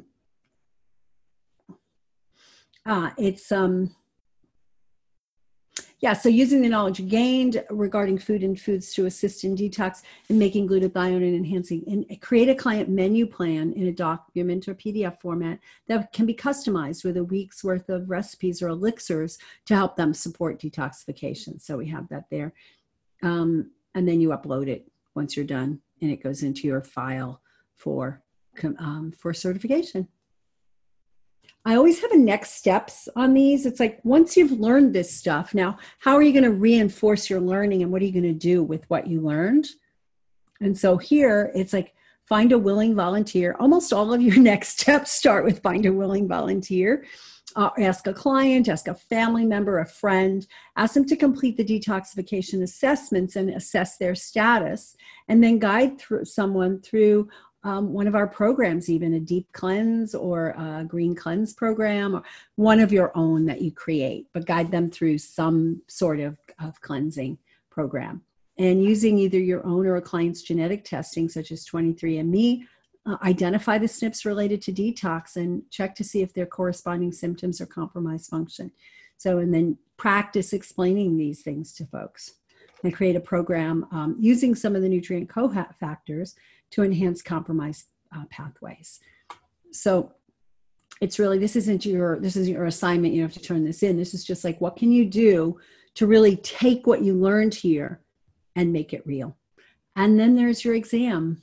So using the knowledge gained regarding food and foods to assist in detox and making glutathione and enhancing, and create a client menu plan in a document or PDF format that can be customized with a week's worth of recipes or elixirs to help them support detoxification. So we have that there. And then you upload it once you're done and it goes into your file for certification. I always have a next steps on these. It's like, once you've learned this stuff, now, how are you going to reinforce your learning and what are you going to do with what you learned? And so here it's like, find a willing volunteer. Almost all of your next steps start with find a willing volunteer. Ask a client, ask a family member, a friend, ask them to complete the detoxification assessments and assess their status, and then guide someone through one of our programs, even a deep cleanse or a green cleanse program, or one of your own that you create, but guide them through some sort of cleansing program. And using either your own or a client's genetic testing, such as 23andMe, identify the SNPs related to detox and check to see if their corresponding symptoms or compromised function. So, and then practice explaining these things to folks and create a program using some of the nutrient cofactors to enhance compromised pathways. So it's really, this isn't your assignment. You don't have to turn this in. This is just like, what can you do to really take what you learned here and make it real? And then there's your exam.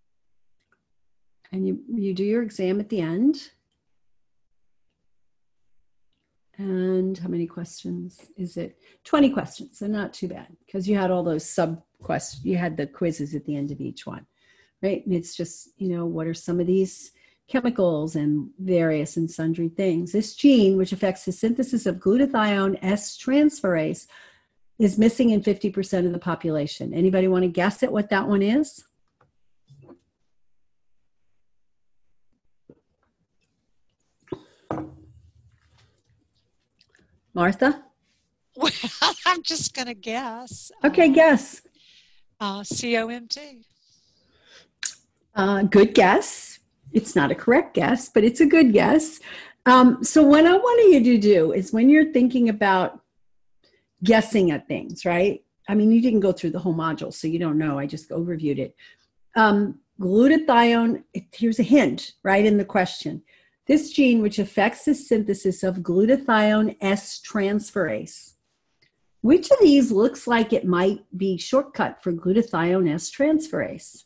And you do your exam at the end. And how many questions is it? 20 questions, so not too bad, because you had all those sub-questions. You had the quizzes at the end of each one, right? And it's just, what are some of these chemicals and various and sundry things? This gene, which affects the synthesis of glutathione S-transferase, is missing in 50% of the population. Anybody want to guess at what that one is? Martha? Well, I'm just going to guess. Okay, guess. COMT. Good guess. It's not a correct guess, but it's a good guess. So what I want you to do is, when you're thinking about guessing at things, right? I mean, you didn't go through the whole module, so you don't know. I just overviewed it. Glutathione, here's a hint right in the question. This gene, which affects the synthesis of glutathione S-transferase. Which of these looks like it might be shortcut for glutathione S-transferase?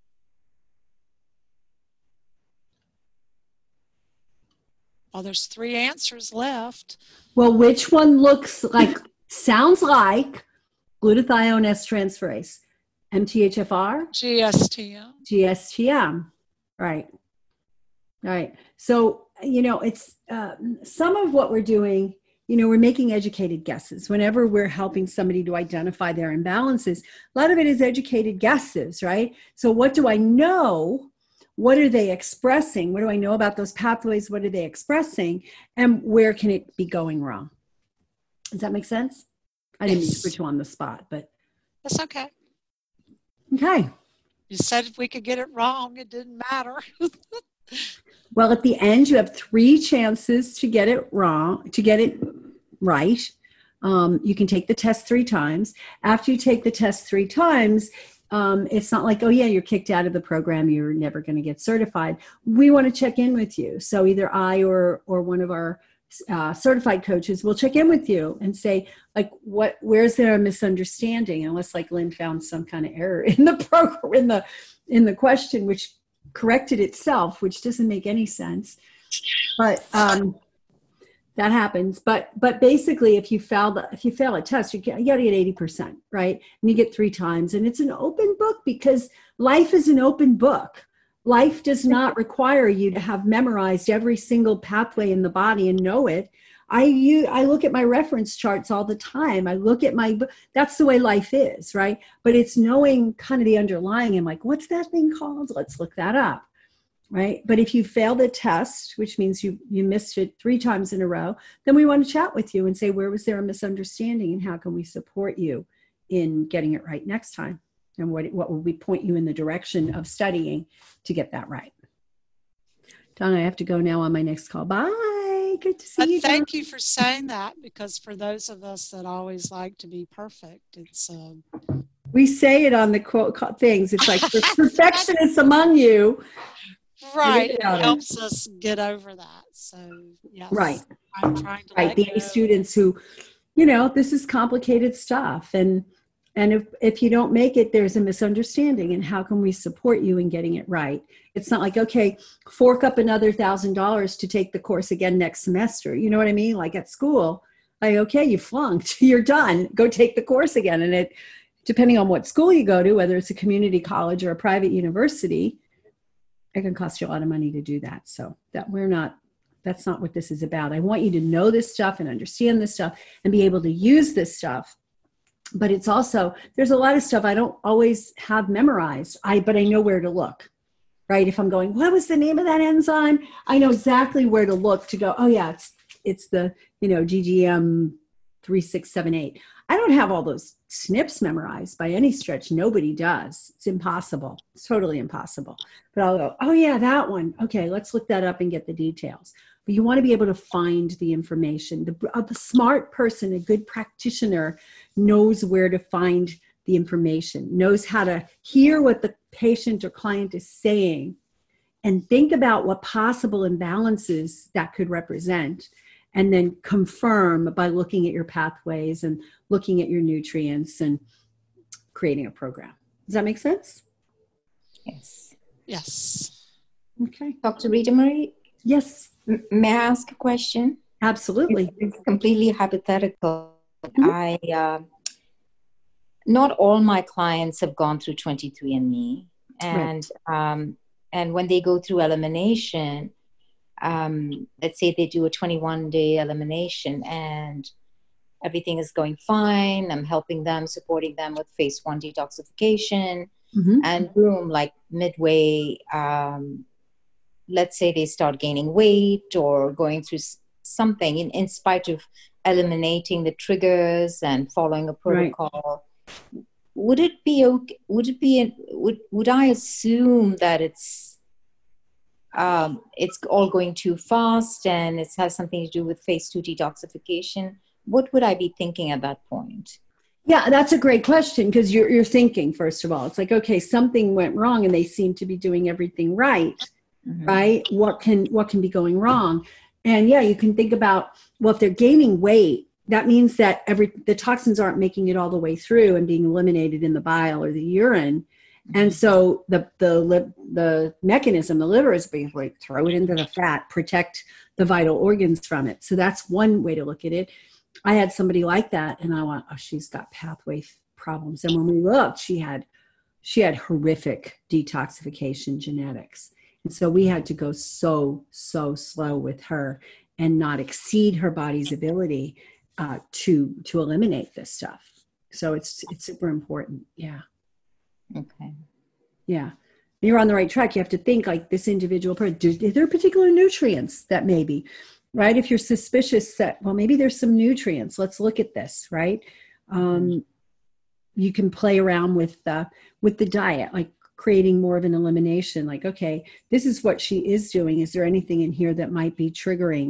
Well, there's 3 answers left. Well, which one sounds like glutathione S-transferase? MTHFR? GSTM. GSTM, right. Right. So, it's some of what we're doing, we're making educated guesses. Whenever we're helping somebody to identify their imbalances, a lot of it is educated guesses, right? So what do I know? What are they expressing? What do I know about those pathways? What are they expressing? And where can it be going wrong? Does that make sense? I didn't mean to put you on the spot, but. That's okay. Okay. You said if we could get it wrong, it didn't matter. Well, at the end, you have 3 chances to get it wrong, to get it right. You can take the test 3 times. After you take the test 3 times, it's not like, oh yeah, you're kicked out of the program, you're never going to get certified. We want to check in with you. So either I or one of our certified coaches will check in with you and say, like, where's there a misunderstanding? Unless like Lynn found some kind of error in the program, in the question, which corrected itself, which doesn't make any sense. But that happens. But basically, if you fail a test, you got to get 80%, right? And you get 3 times. And it's an open book because life is an open book. Life does not require you to have memorized every single pathway in the body and know it. I look at my reference charts all the time. I look at that's the way life is, right? But it's knowing kind of the underlying and like, what's that thing called? Let's look that up, right? But if you fail the test, which means you missed it 3 times in a row, then we want to chat with you and say, where was there a misunderstanding and how can we support you in getting it right next time? And what will we point you in the direction of studying to get that right? Donna, I have to go now on my next call. Bye. Good to see you. Thank you for saying that, because for those of us that always like to be perfect, it's we say it on the quote things. It's like the perfectionists among you. Right. It helps us get over that. So yes. Right. I'm trying to right. The students who, this is complicated stuff. And if you don't make it, there's a misunderstanding. And how can we support you in getting it right? It's not like, okay, fork up another $1,000 to take the course again next semester. You know what I mean? Like at school, okay, you flunked, you're done. Go take the course again. And it, depending on what school you go to, whether it's a community college or a private university, it can cost you a lot of money to do that. So that's not what this is about. I want you to know this stuff and understand this stuff and be able to use this stuff. But it's also, there's a lot of stuff I don't always have memorized, but I know where to look, right? If I'm going, what was the name of that enzyme? I know exactly where to look to go, oh yeah, it's the, GGM 3678. I don't have all those SNPs memorized by any stretch. Nobody does. It's impossible. It's totally impossible. But I'll go, oh yeah, that one. Okay, let's look that up and get the details. But you want to be able to find the information. The smart person, a good practitioner, knows where to find the information, knows how to hear what the patient or client is saying and think about what possible imbalances that could represent, and then confirm by looking at your pathways and looking at your nutrients and creating a program. Does that make sense? Yes. Yes. Okay. Dr. Rita Marie? Yes. May I ask a question? Absolutely. It's completely hypothetical. Mm-hmm. Not all my clients have gone through 23andMe, and right. And when they go through elimination, let's say they do a 21-day elimination and everything is going fine. I'm helping them, supporting them with phase 1 detoxification, mm-hmm. and boom, like midway, let's say they start gaining weight or going through something in spite of eliminating the triggers and following a protocol. Right. Would it be okay? Would I assume that it's all going too fast and it has something to do with phase 2 detoxification? What would I be thinking at that point? Yeah, that's a great question, because you're thinking, first of all, it's like, okay, something went wrong and they seem to be doing everything right. Mm-hmm. Right? What can be going wrong? And yeah, you can think about, well, if they're gaining weight, that means that the toxins aren't making it all the way through and being eliminated in the bile or the urine. And so the mechanism, the liver is being like, throw it into the fat, protect the vital organs from it. So that's one way to look at it. I had somebody like that, and I went, oh, she's got pathway problems. And when we looked, she had horrific detoxification genetics. And so we had to go so slow with her and not exceed her body's ability to eliminate this stuff. So it's super important. Yeah. Okay. Yeah. You're on the right track. You have to think like this individual person. Are there particular nutrients that maybe, right? If you're suspicious that, well, maybe there's some nutrients, let's look at this, right? You can play around with the diet, like creating more of an elimination. Like, okay, this is what she is doing. Is there anything in here that might be triggering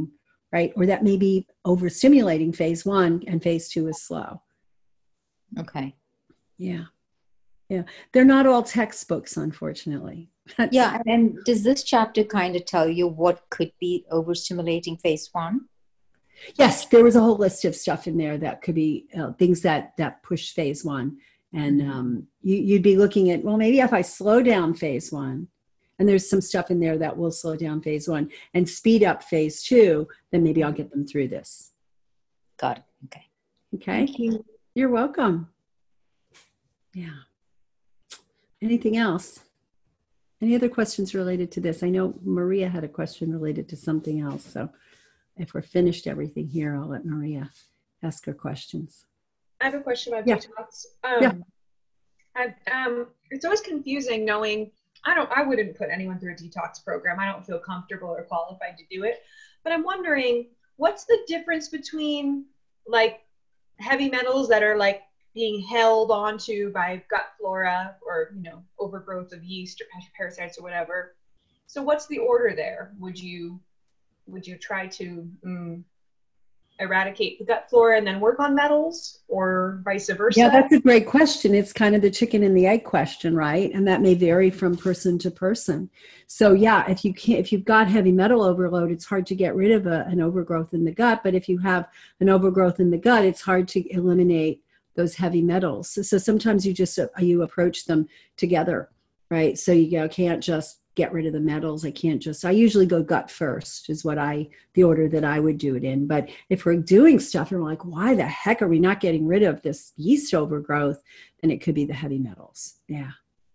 right? Or that may be overstimulating phase 1 and phase 2 is slow. Okay. Yeah. Yeah. They're not all textbooks, unfortunately. Yeah. And does this chapter kind of tell you what could be overstimulating phase 1? Yes, there was a whole list of stuff in there that could be things that push phase 1. And you'd be looking at, well, maybe if I slow down phase 1, and there's some stuff in there that will slow down phase 1 and speed up phase 2, then maybe I'll get them through this. Got it. Okay. Okay. Thank you. You're welcome. Yeah. Anything else? Any other questions related to this? I know Maria had a question related to something else. So if we're finished everything here, I'll let Maria ask her questions. I have a question about Yeah. detox. Yeah. It's always confusing knowing, I wouldn't put anyone through a detox program. I don't feel comfortable or qualified to do it. But I'm wondering, what's the difference between like heavy metals that are like being held onto by gut flora or, overgrowth of yeast or parasites or whatever. So what's the order there? Would you try to eradicate the gut flora and then work on metals, or vice versa? Yeah, that's a great question. It's kind of the chicken and the egg question, right? And that may vary from person to person. So yeah, if you've got heavy metal overload, it's hard to get rid of an overgrowth in the gut. But if you have an overgrowth in the gut, it's hard to eliminate those heavy metals. So sometimes you approach them together, right? So you can't just get rid of the metals. I usually go gut first is the order that I would do it in. But if we're doing stuff and we're like, why the heck are we not getting rid of this yeast overgrowth? Then it could be the heavy metals. Yeah.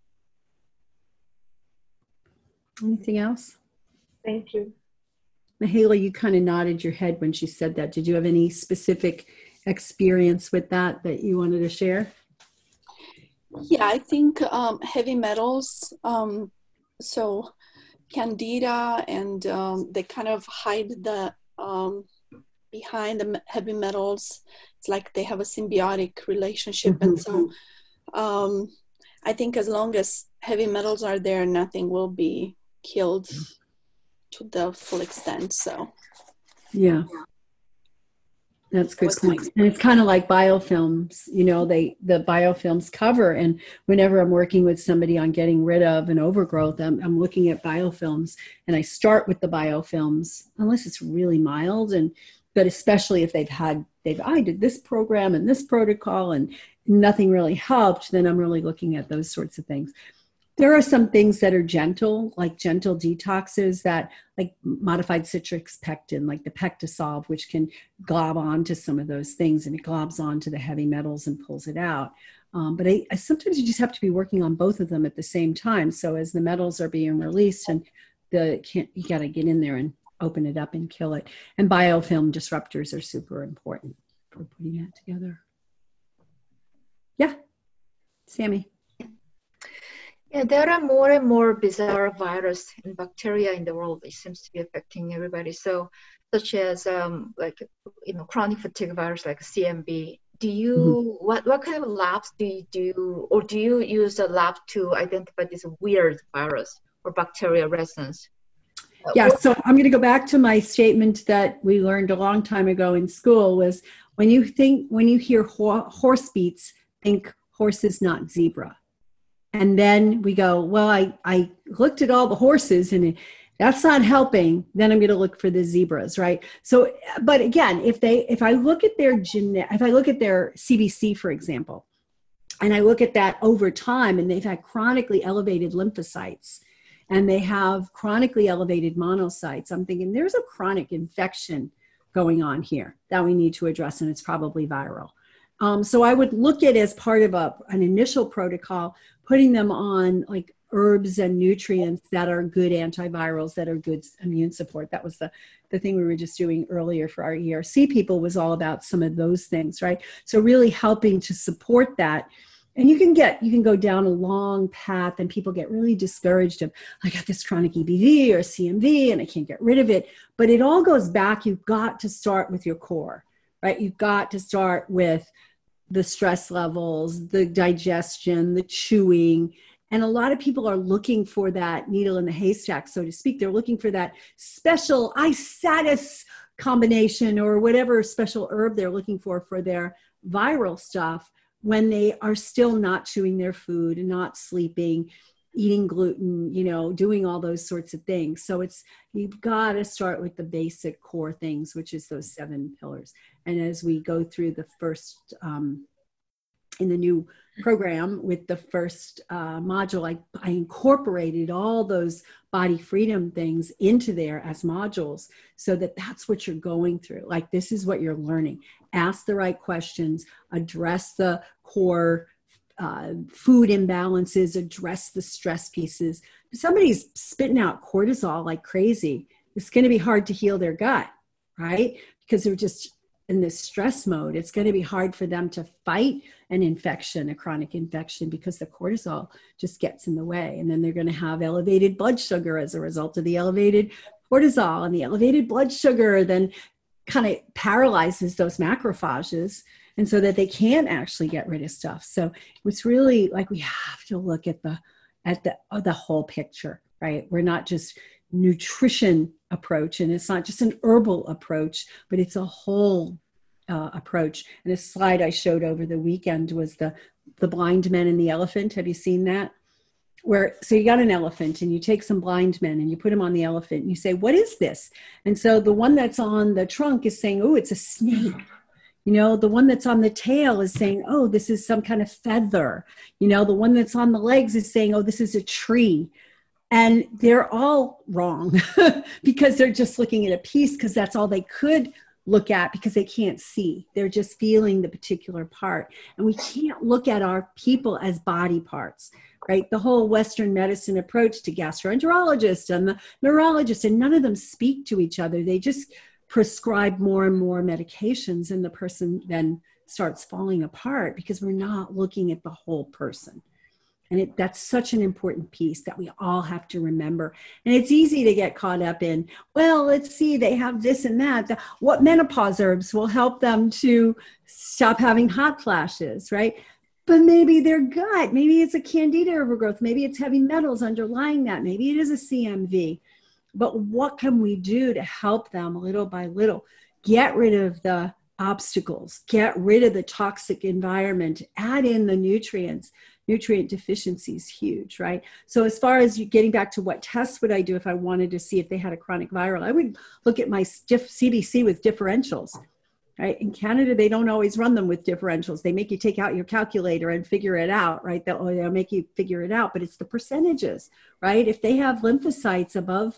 Anything else? Thank you. Mihaela, you kind of nodded your head when she said that. Did you have any specific experience with that you wanted to share? Yeah, I think heavy metals, so candida, and they kind of hide the behind the heavy metals. It's like they have a symbiotic relationship. Mm-hmm. And so I think as long as heavy metals are there, nothing will be killed to the full extent. So yeah, that's a good point. And it's kind of like biofilms, the biofilms cover. And whenever I'm working with somebody on getting rid of an overgrowth, I'm looking at biofilms, and I start with the biofilms, unless it's really mild. But especially if I did this program and this protocol and nothing really helped, then I'm really looking at those sorts of things. There are some things that are gentle, like gentle detoxes that, like modified citric pectin, like the Pectisolve, which can glob onto some of those things, and it globs onto the heavy metals and pulls it out. But sometimes you just have to be working on both of them at the same time. So as the metals are being released, and you got to get in there and open it up and kill it. And biofilm disruptors are super important for putting that together. Yeah, Sammy. Yeah, there are more and more bizarre virus and bacteria in the world. It seems to be affecting everybody. So, such as chronic fatigue virus like CMV. Do you what kind of labs do you do, or do you use a lab to identify this weird virus or bacteria resistance? Yeah, so I'm going to go back to my statement that we learned a long time ago in school was when you hear horse beats, think horses, not zebra. And then we go, well, I looked at all the horses and that's not helping. Then I'm going to look for the zebras, right? So, but again, if I look at their CBC, for example, and I look at that over time, and they've had chronically elevated lymphocytes, and they have chronically elevated monocytes, I'm thinking there's a chronic infection going on here that we need to address, and it's probably viral. So I would look at, as part of an initial protocol, putting them on like herbs and nutrients that are good antivirals, that are good immune support. That was the thing we were just doing earlier for our ERC people, was all about some of those things, right? So really helping to support that. And you can go down a long path, and people get really discouraged of, I got this chronic EBV or CMV and I can't get rid of it. But it all goes back. You've got to start with your core, right? You've got to start with the stress levels, the digestion, the chewing. And a lot of people are looking for that needle in the haystack, so to speak. They're looking for that special, I sat combination or whatever special herb they're looking for their viral stuff when they are still not chewing their food and not sleeping, eating gluten, doing all those sorts of things. So you've got to start with the basic core things, which is those 7 pillars. And as we go through the first, in the new program with the first module, I incorporated all those body freedom things into there as modules so that's what you're going through. Like, this is what you're learning. Ask the right questions, address the core food imbalances, address the stress pieces. If somebody's spitting out cortisol like crazy, it's going to be hard to heal their gut, right? Because they're just in this stress mode. It's going to be hard for them to fight an infection, a chronic infection, because the cortisol just gets in the way. And then they're going to have elevated blood sugar as a result of the elevated cortisol, and the elevated blood sugar then kind of paralyzes those macrophages, and so that they can't actually get rid of stuff. So it's really like we have to look at the whole picture, right? We're not just nutrition approach, and it's not just an herbal approach, but it's a whole approach. And a slide I showed over the weekend was the blind men and the elephant. Have you seen that? So you got an elephant and you take some blind men and you put them on the elephant and you say, what is this? And so the one that's on the trunk is saying, oh, it's a snake. The one that's on the tail is saying, oh, this is some kind of feather. The one that's on the legs is saying, oh, this is a tree. And they're all wrong because they're just looking at a piece, because that's all they could look at, because they can't see. They're just feeling the particular part. And we can't look at our people as body parts, right? The whole Western medicine approach to gastroenterologists and the neurologists, and none of them speak to each other. They just prescribe more and more medications, and the person then starts falling apart because we're not looking at the whole person. And that's such an important piece that we all have to remember. And it's easy to get caught up in, well, let's see, they have this and that. What menopause herbs will help them to stop having hot flashes, right? But maybe their gut, maybe it's a candida overgrowth, maybe it's heavy metals underlying that, maybe it is a CMV. But what can we do to help them little by little get rid of the obstacles, get rid of the toxic environment, add in the nutrients? Nutrient deficiency is huge, right? So as far as getting back to what tests would I do if I wanted to see if they had a chronic viral, I would look at my CBC with differentials, right? In Canada, they don't always run them with differentials. They make you take out your calculator and figure it out, right? They'll make you figure it out, but it's the percentages, right? If they have lymphocytes above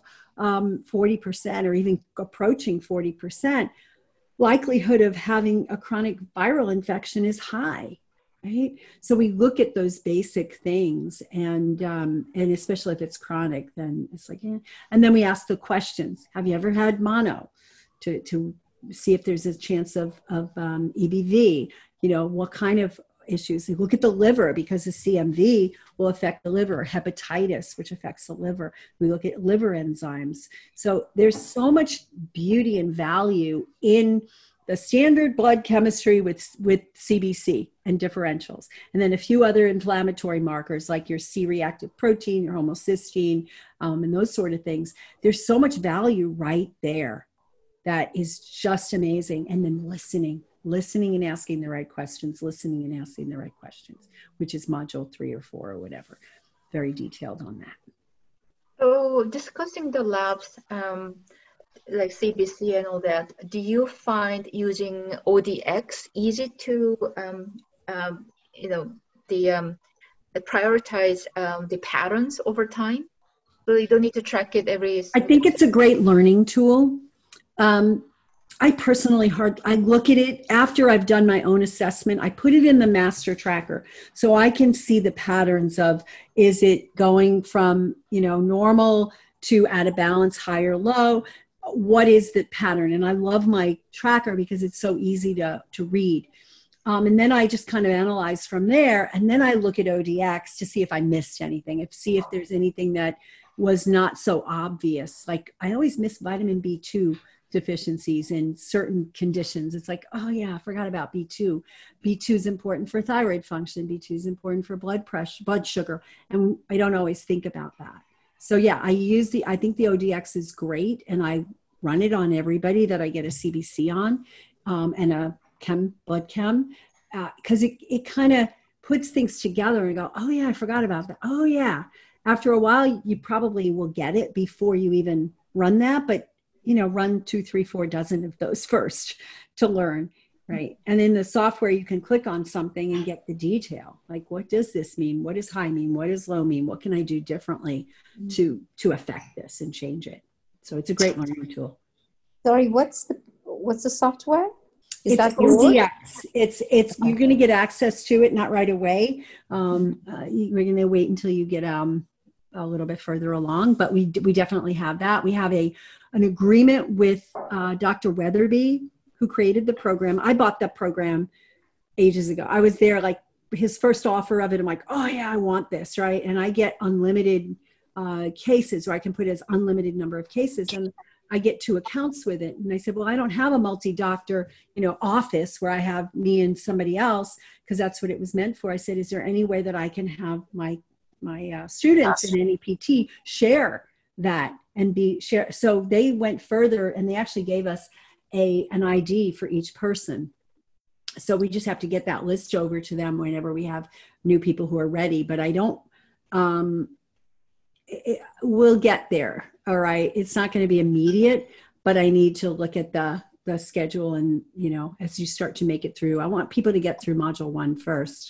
40% or even approaching 40%, likelihood of having a chronic viral infection is high. Right? So we look at those basic things, and especially if it's chronic, then it's like, and then we ask the questions. Have you ever had mono? To see if there's a chance of EBV. What kind of issues? We look at the liver, because the CMV will affect the liver, hepatitis, which affects the liver. We look at liver enzymes. So there's so much beauty and value in the standard blood chemistry with CBC and differentials, and then a few other inflammatory markers like your C-reactive protein, your homocysteine, and those sort of things. There's so much value right there that is just amazing. And then listening and asking the right questions, which is module 3 or 4 or whatever. Very detailed on that. So discussing the labs, like CBC and all that, do you find using ODX easy to prioritize the patterns over time? So you don't need to track it every. I think it's a great learning tool. I personally I look at it after I've done my own assessment. I put it in the master tracker so I can see the patterns of, is it going from normal to out of balance, high or low? What is the pattern? And I love my tracker because it's so easy to read. And then I just kind of analyze from there. And then I look at ODX to see if I missed anything, see if there's anything that was not so obvious. Like I always miss vitamin B2 deficiencies in certain conditions. It's like, oh yeah, I forgot about B2. B2 is important for thyroid function. B2 is important for blood pressure, blood sugar. And I don't always think about that. So yeah, I think the ODX is great, and I run it on everybody that I get a CBC on, and a blood chem, because it kind of puts things together and go, oh yeah, I forgot about that. Oh yeah. After a while, you probably will get it before you even run that, but run 2, 3, 4 dozen of those first to learn, right? And in the software, you can click on something and get the detail. Like, what does this mean? What does high mean? What does low mean? What can I do differently to affect this and change it? So it's a great learning tool. Sorry, what's the software? Is It's that yours? ODX. It's you're going to get access to it, not right away. We're going to wait until you get a little bit further along, but we definitely have that. We have an agreement with Dr. Weatherby, who created the program. I bought that program ages ago. I was there, like his first offer of it. I'm like, oh yeah, I want this, right? And I get unlimited cases, or I can put as unlimited number of cases, and I get 2 accounts with it. And I said, well, I don't have a multi-doctor, office where I have me and somebody else, because that's what it was meant for. I said, is there any way that I can have my students in NEPT share that and share? So they went further, and they actually gave us an ID for each person. So we just have to get that list over to them whenever we have new people who are ready. But I don't, we'll get there. All right. It's not going to be immediate, but I need to look at the schedule, and, as you start to make it through, I want people to get through module 1 first,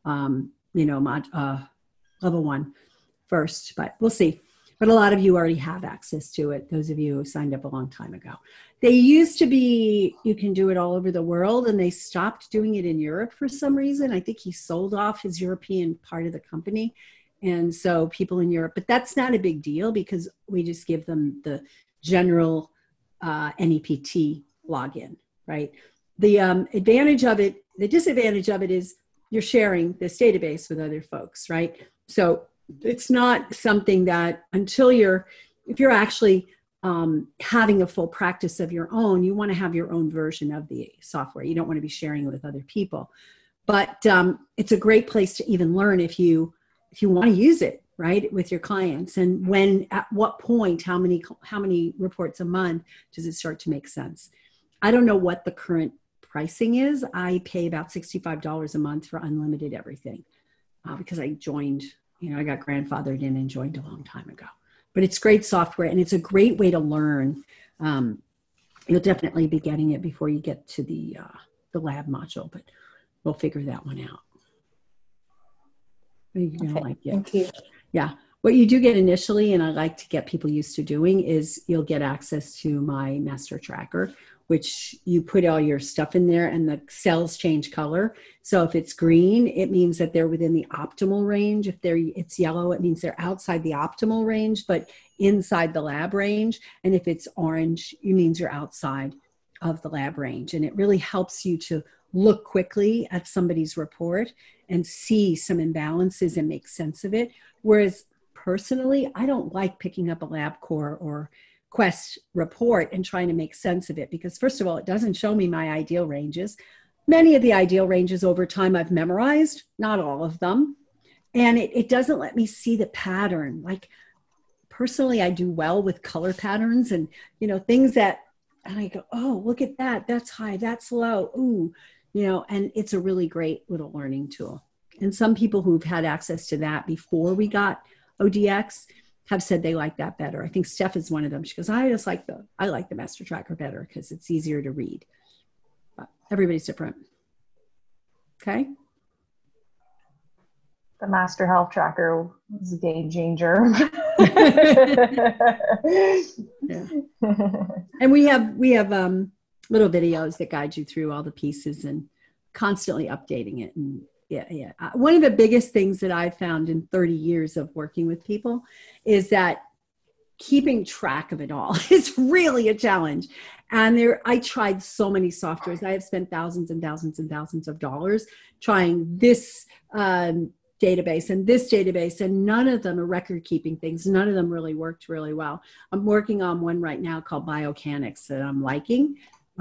level 1 first, but we'll see. But a lot of you already have access to it. Those of you who signed up a long time ago. They used to be, you can do it all over the world, and they stopped doing it in Europe for some reason. I think he sold off his European part of the company. And so people in Europe, but that's not a big deal, because we just give them the general NEPT login, right? The advantage of it, the disadvantage of it is you're sharing this database with other folks, right? So it's not something that if you're actually having a full practice of your own, you want to have your own version of the software. You don't want to be sharing it with other people. But it's a great place to even learn if you want to use it, right, with your clients, and at what point, how many reports a month does it start to make sense? I don't know what the current pricing is. I pay about $65 a month for unlimited everything, because I joined, I got grandfathered in and joined a long time ago. But it's great software, and it's a great way to learn. You'll definitely be getting it before you get to the lab module, but we'll figure that one out. You're gonna like it. Thank you. Yeah. What you do get initially, and I like to get people used to doing, is you'll get access to my master tracker, which you put all your stuff in there, and the cells change color. So if it's green, it means that they're within the optimal range. If it's yellow, it means they're outside the optimal range, but inside the lab range. And if it's orange, it means you're outside of the lab range. And it really helps you to look quickly at somebody's report and see some imbalances and make sense of it. Whereas personally, I don't like picking up a LabCorp or Quest report and trying to make sense of it, because first of all, it doesn't show me my ideal ranges. Many of the ideal ranges over time I've memorized, not all of them. And it doesn't let me see the pattern. Like personally, I do well with color patterns and, things that, and I go, oh, look at that. That's high, that's low. Ooh, and it's a really great little learning tool. And some people who've had access to that before we got ODX have said they like that better. I think Steph is one of them. She goes, I like the master tracker better because it's easier to read. But everybody's different. Okay. The master health tracker is a game changer. Yeah. And we have little videos that guide you through all the pieces and constantly updating it. And yeah. One of the biggest things that I've found in 30 years of working with people is that keeping track of it all is really a challenge. And I tried so many softwares. I have spent thousands and thousands and thousands of dollars trying this database and this database, and none of them are record keeping things. None of them really worked really well. I'm working on one right now called Biocanics that I'm liking.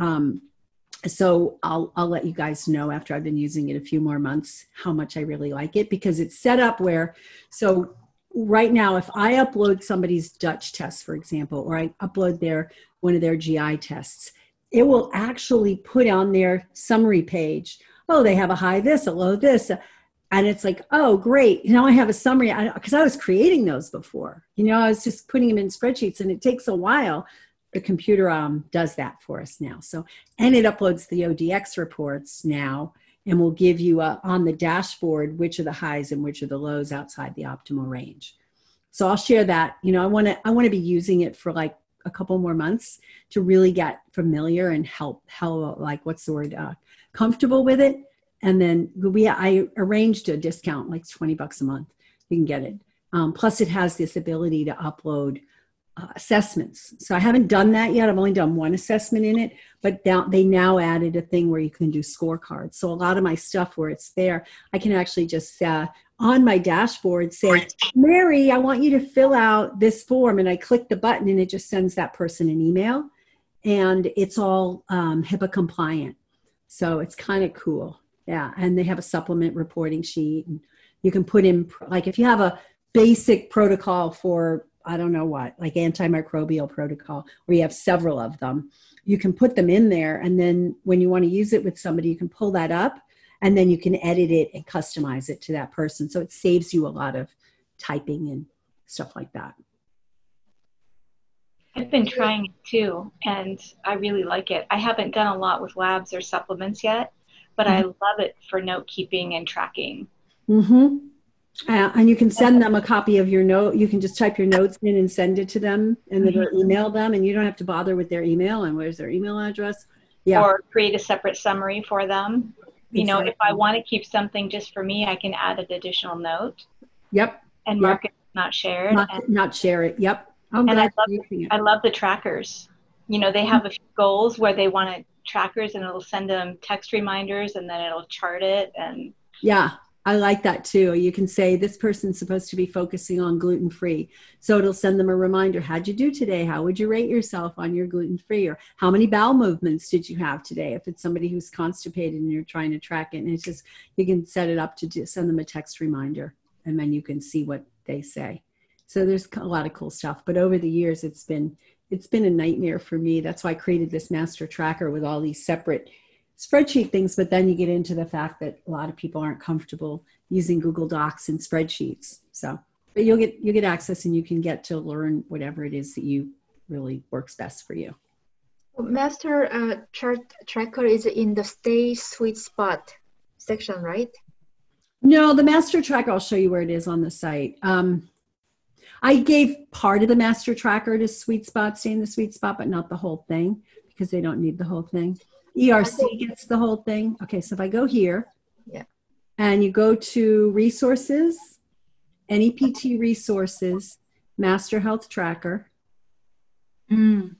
So I'll let you guys know after I've been using it a few more months how much I really like it, because it's set up where, so right now, if I upload somebody's Dutch test, for example, or I upload one of their GI tests, it will actually put on their summary page, oh, they have a high this, a low this. And it's like, oh, great. Now I have a summary, because I was creating those before. I was just putting them in spreadsheets, and it takes a while. The computer does that for us now. So, and it uploads the ODX reports now, and will give you on the dashboard which are the highs and which are the lows outside the optimal range. So I'll share that. I want to be using it for like a couple more months to really get familiar and what's the word, comfortable with it. And then I arranged a discount, like $20 a month. You can get it. Plus it has this ability to upload assessments. So I haven't done that yet. I've only done one assessment in it, but they now added a thing where you can do scorecards. So a lot of my stuff where it's there, I can actually just on my dashboard say, Mary, I want you to fill out this form. And I click the button and it just sends that person an email, and it's all HIPAA compliant. So it's kind of cool. Yeah. And they have a supplement reporting sheet, and you can put in, like, if you have a basic protocol for, I don't know what, like antimicrobial protocol, or you have several of them, you can put them in there. And then when you want to use it with somebody, you can pull that up, and then you can edit it and customize it to that person. So it saves you a lot of typing and stuff like that. I've been trying it too, and I really like it. I haven't done a lot with labs or supplements yet, but I love it for note keeping and tracking. Mm-hmm. And you can send them a copy of your note. You can just type your notes in and send it to them, and then email them, and you don't have to bother with their email and where's their email address. Yeah. Or create a separate summary for them. If I want to keep something just for me, I can add an additional note. Yep. And mark it not shared. Not share it. Yep. And I love the trackers. They have a few goals where they want trackers, and it'll send them text reminders, and then it'll chart it. And yeah, I like that too. You can say this person's supposed to be focusing on gluten-free. So it'll send them a reminder. How'd you do today? How would you rate yourself on your gluten-free? Or how many bowel movements did you have today? If it's somebody who's constipated and you're trying to track it, and it's just, you can set it up to send them a text reminder, and then you can see what they say. So there's a lot of cool stuff. But over the years, it's been a nightmare for me. That's why I created this master tracker with all these separate spreadsheet things. But then you get into the fact that a lot of people aren't comfortable using Google Docs and spreadsheets. So, but you'll get access, and you can get to learn whatever it is that you really works best for you. Master chart tracker is in the stay sweet spot section, right? No, the master tracker, I'll show you where it is on the site. I gave part of the master tracker to Sweet Spot, stay in the sweet spot, but not the whole thing, because they don't need the whole thing. ERC gets the whole thing. Okay, so if I go here, and you go to resources, NEPT resources, master health tracker. And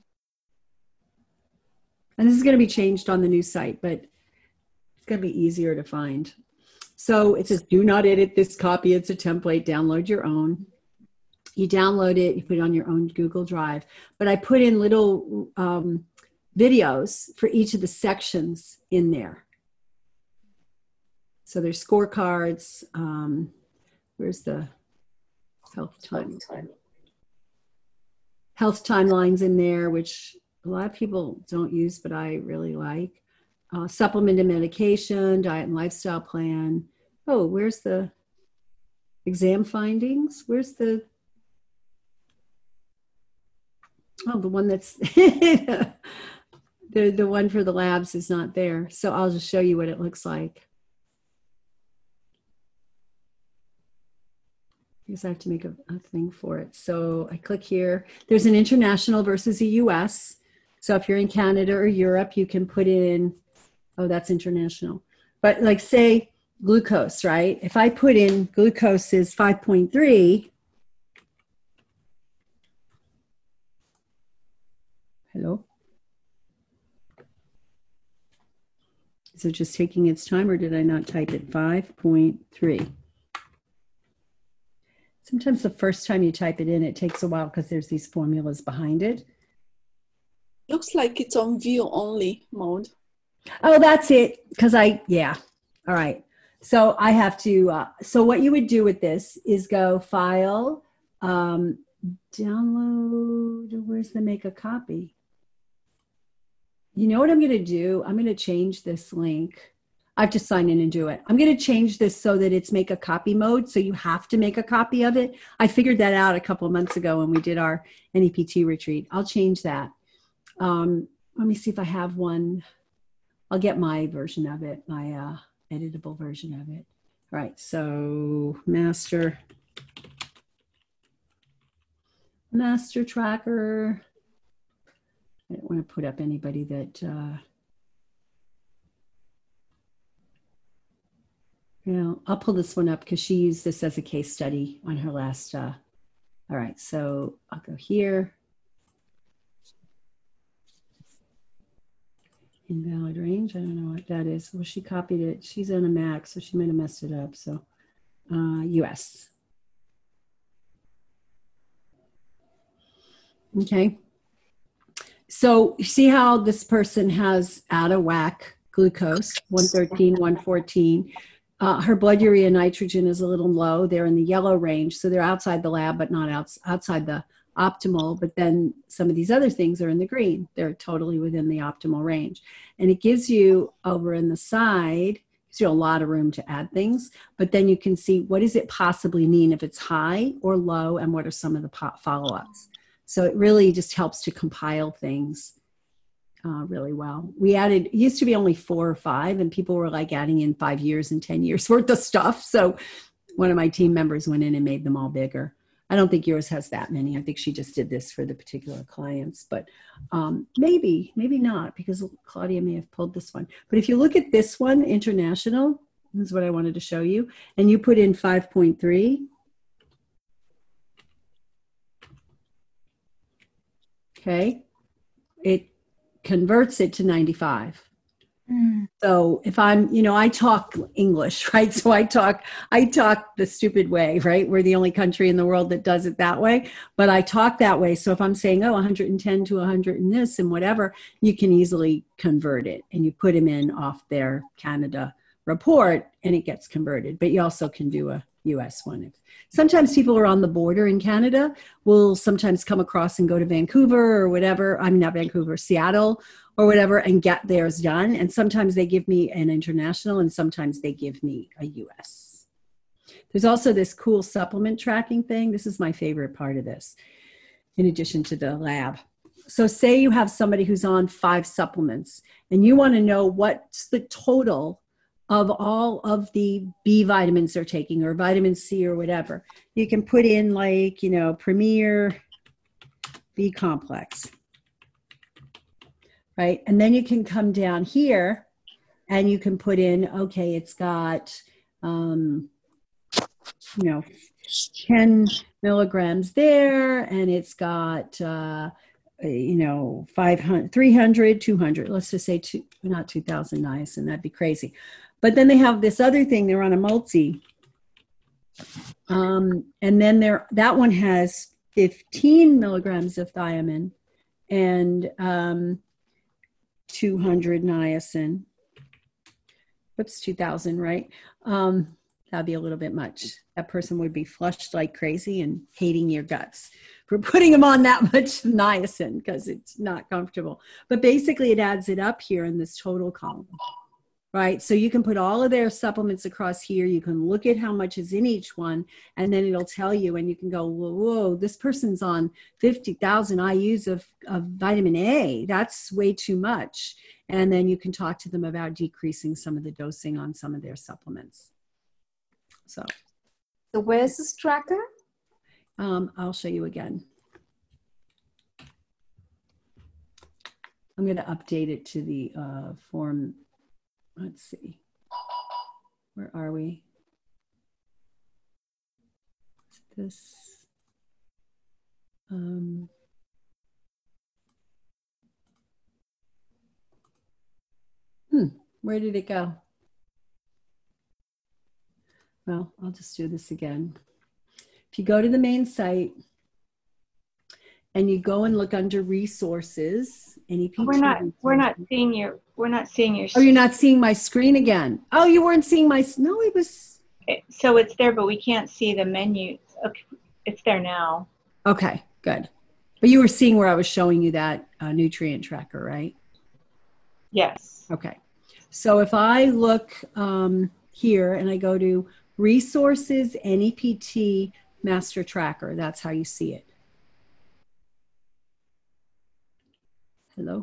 this is going to be changed on the new site, but it's going to be easier to find. So it says, do not edit this copy. It's a template. Download your own. You download it, you put it on your own Google Drive. But I put in little videos for each of the sections in there. So there's scorecards. Where's the health timelines in there, which a lot of people don't use, but I really like. Supplement and medication, diet and lifestyle plan. Oh, where's the exam findings? Where's the the one that's the one for the labs is not there. So I'll just show you what it looks like. Because I have to make a thing for it. So I click here. There's an international versus a US. So if you're in Canada or Europe, you can put in, oh, that's international. But like say glucose, right? If I put in glucose is 5.3, hello? Is it just taking its time, or did I not type it? 5.3. Sometimes the first time you type it in, it takes a while because there's these formulas behind it. Looks like it's on view only mode. Oh, that's it. Because all right. So I have to, so what you would do with this is go File, download, where's the make a copy? You know what I'm going to do? I'm going to change this link. I have to sign in and do it. I'm going to change this so that it's make a copy mode. So you have to make a copy of it. I figured that out a couple of months ago when we did our NEPT retreat. I'll change that. Let me see if I have one. I'll get my version of it, my editable version of it. All right, so master tracker. I don't want to put up anybody that, I'll pull this one up because she used this as a case study on her last, all right, so I'll go here. Invalid range, I don't know what that is. Well, she copied it. She's on a Mac, so she might have messed it up. So US. Okay. So you see how this person has out of whack glucose, 113, 114. Her blood urea nitrogen is a little low. They're in the yellow range. So they're outside the lab, but not outside the optimal. But then some of these other things are in the green. They're totally within the optimal range. And it gives you over in the side, gives you a lot of room to add things. But then you can see what does it possibly mean if it's high or low, and what are some of the follow-ups. So it really just helps to compile things really well. We added, it used to be only 4 or 5, and people were like adding in 5 years and 10 years worth of stuff. So one of my team members went in and made them all bigger. I don't think yours has that many. I think she just did this for the particular clients, but maybe not, because Claudia may have pulled this one. But if you look at this one, international, this is what I wanted to show you, and you put in 5.3, okay, it converts it to 95. So if I'm, I talk English, right? So I talk the stupid way, right? We're the only country in the world that does it that way, but I talk that way. So if I'm saying, 110 to 100 and this and whatever, you can easily convert it, and you put them in off their Canada report and it gets converted. But you also can do a US one. Sometimes people are on the border in Canada will sometimes come across and go to Vancouver or whatever. I'm not Vancouver, Seattle or whatever, and get theirs done. And sometimes they give me an international, and sometimes they give me a US. There's also this cool supplement tracking thing. This is my favorite part of this, in addition to the lab. So say you have somebody who's on 5 supplements, and you want to know what's the total of all of the B vitamins they're taking, or vitamin C or whatever. You can put in like, Premier B complex, right? And then you can come down here and you can put in, okay, it's got, 10 milligrams there, and it's got, 500, 300, 200, let's just say not 2,000 niacin, that'd be crazy. But then they have this other thing, they're on a multi. And then that one has 15 milligrams of thiamine and 200 niacin. Whoops, 2,000, right? That'd be a little bit much. That person would be flushed like crazy and hating your guts for putting them on that much niacin, because it's not comfortable. But basically it adds it up here in this total column. Right. So you can put all of their supplements across here. You can look at how much is in each one, and then it'll tell you, and you can go, whoa, this person's on 50,000 IUs of vitamin A. That's way too much. And then you can talk to them about decreasing some of the dosing on some of their supplements. So where's this tracker? I'll show you again. I'm going to update it to the form. Let's see, where are we? This, where did it go? Well, I'll just do this again. If you go to the main site and you go and look under resources, NEPT. We're not seeing your Oh, you're not seeing my screen again. Oh, you weren't seeing my, no, it was. So it's there, but we can't see the menu. Okay, it's there now. Okay, good. But you were seeing where I was showing you that nutrient tracker, right? Yes. Okay. So if I look here and I go to resources, NEPT master tracker, that's how you see it. Hello.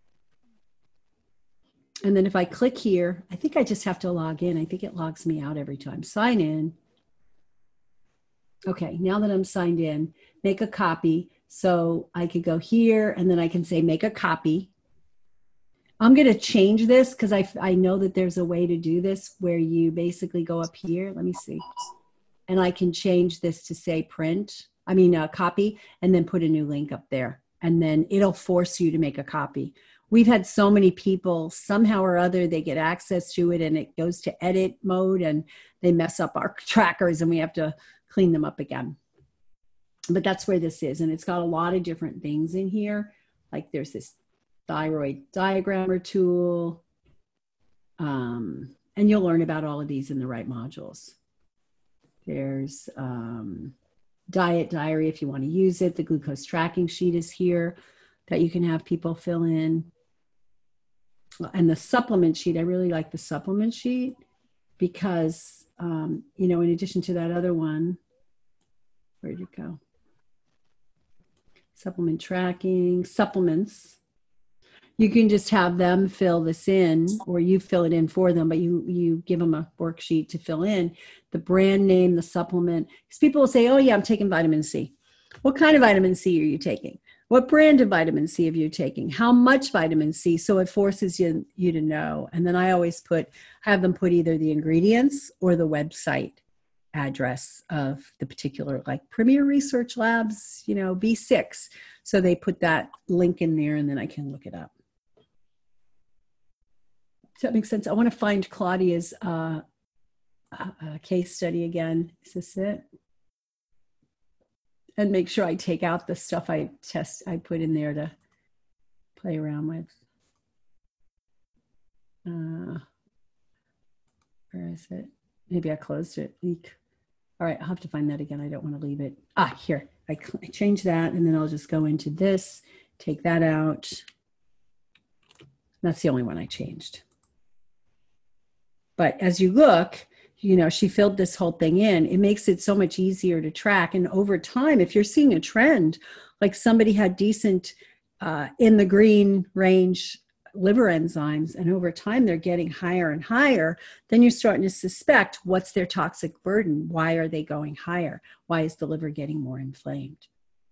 And then if I click here, I think I just have to log in. I think it logs me out every time. Sign in. Okay, now that I'm signed in, make a copy. So I could go here and then I can say make a copy. I'm going to change this because I know that there's a way to do this where you basically go up here. Let me see. And I can change this to say copy, and then put a new link up there. And then it'll force you to make a copy. We've had so many people, somehow or other, they get access to it and it goes to edit mode and they mess up our trackers and we have to clean them up again. But that's where this is. And it's got a lot of different things in here. Like there's this thyroid diagrammer tool. And you'll learn about all of these in the right modules. There's diet diary if you want to use it. The glucose tracking sheet is here that you can have people fill in. And the supplement sheet, I really like the supplement sheet because, in addition to that other one, where'd it go? Supplement tracking, supplements. You can just have them fill this in or you fill it in for them, but you give them a worksheet to fill in the brand name, the supplement. Because people will say, oh yeah, I'm taking vitamin C. What kind of vitamin C are you taking? What brand of vitamin C have you taking? How much vitamin C? So it forces you to know. And then I always have them put either the ingredients or the website address of the particular, like Premier Research Labs, B6. So they put that link in there and then I can look it up. Does that make sense? I want to find Claudia's case study again. Is this it? And make sure I take out the stuff I put in there to play around with. Where is it? Maybe I closed it. Eek. All right, I'll have to find that again. I don't want to leave it. Here. I change that and then I'll just go into this, take that out. That's the only one I changed. But as you look, she filled this whole thing in. It makes it so much easier to track. And over time, if you're seeing a trend, like somebody had decent in the green range liver enzymes, and over time they're getting higher and higher, then you're starting to suspect what's their toxic burden? Why are they going higher? Why is the liver getting more inflamed?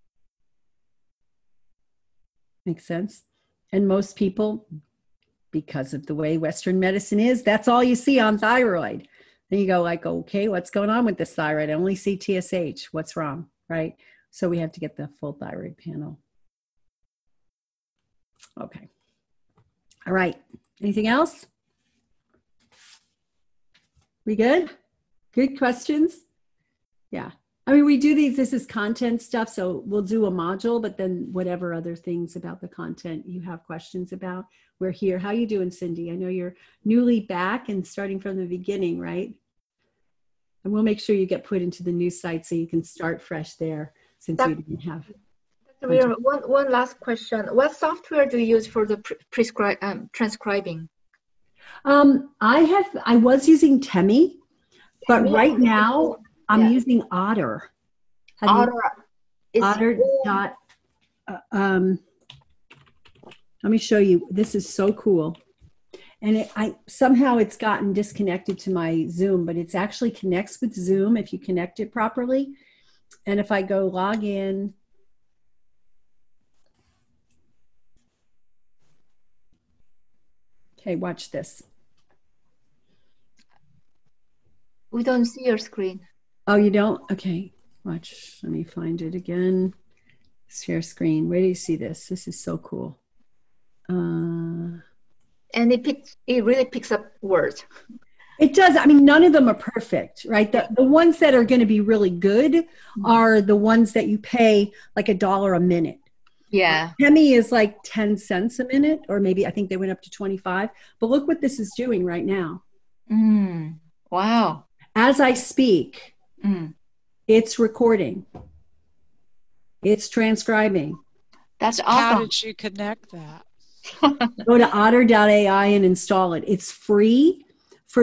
Make sense? And most people, because of the way Western medicine is, that's all you see on thyroid. Then you go like, okay, what's going on with this thyroid? I only see TSH. What's wrong, right? So we have to get the full thyroid panel. Okay. All right. Anything else? We good? Good questions? Yeah. I mean, we do these, this is content stuff, so we'll do a module, but then whatever other things about the content you have questions about, we're here. How you doing, Cindy? I know you're newly back and starting from the beginning, right? And we'll make sure you get put into the new site so you can start fresh there since you didn't have. One last question. What software do you use for the transcribing? I was using Temi, but right now I'm using Otter. Otter. Let me show you. This is so cool. And somehow it's gotten disconnected to my Zoom, but it actually connects with Zoom if you connect it properly. And if I go log in, okay, watch this. We don't see your screen. Oh, you don't? Okay, watch. Let me find it again. Share screen. Where do you see this? This is so cool. And it really picks up words. It does. I mean, none of them are perfect, right? The ones that are going to be really good are the ones that you pay like $1 a minute. Yeah. Hemi is like 10 cents a minute, or maybe I think they went up to 25. But look what this is doing right now. Wow. As I speak, it's recording. It's transcribing. That's awesome. How did you connect that? Go to otter.ai and install it. It's free for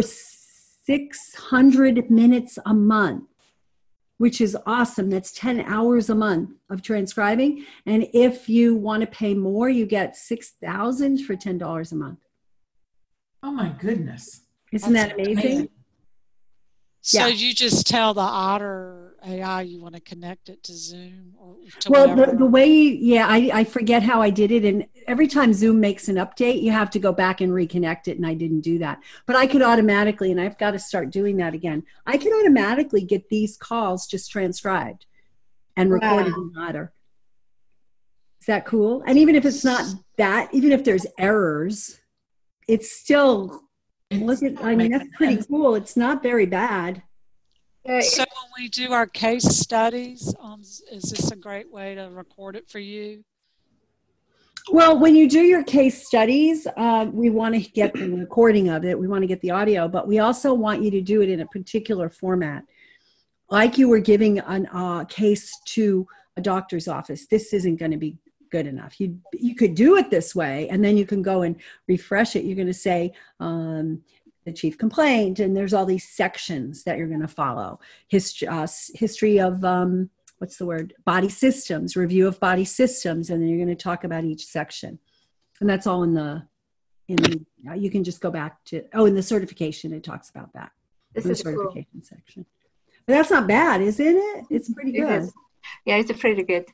600 minutes a month, which is awesome. That's 10 hours a month of transcribing. And if you want to pay more, you get 6,000 for $10 a month. Oh my goodness. Isn't that amazing? So you just tell the Otter AI you want to connect it to Zoom or to well, whatever. the way, I forget how I did it. And every time Zoom makes an update, you have to go back and reconnect it. And I didn't do that. But I could automatically, and I've got to start doing that again. I can automatically get these calls just transcribed and recorded in Otter. Is that cool? And even if it's not that, even if there's errors, it's still... Look at, I mean, that's pretty cool. It's not very bad. So when we do our case studies, is this a great way to record it for you? Well, when you do your case studies, we want to get the recording of it. We want to get the audio, but we also want you to do it in a particular format. Like you were giving a case to a doctor's office. This isn't going to be good enough. You could do it this way, and then you can go and refresh it. You're going to say the chief complaint, and there's all these sections that you're going to follow. History of what's the word? Body systems, review of body systems, and then you're going to talk about each section. And that's all in the you can just go back to in the certification it talks about that. This in is the certification section. But that's not bad, isn't it? It's pretty good. Yeah, it's pretty good.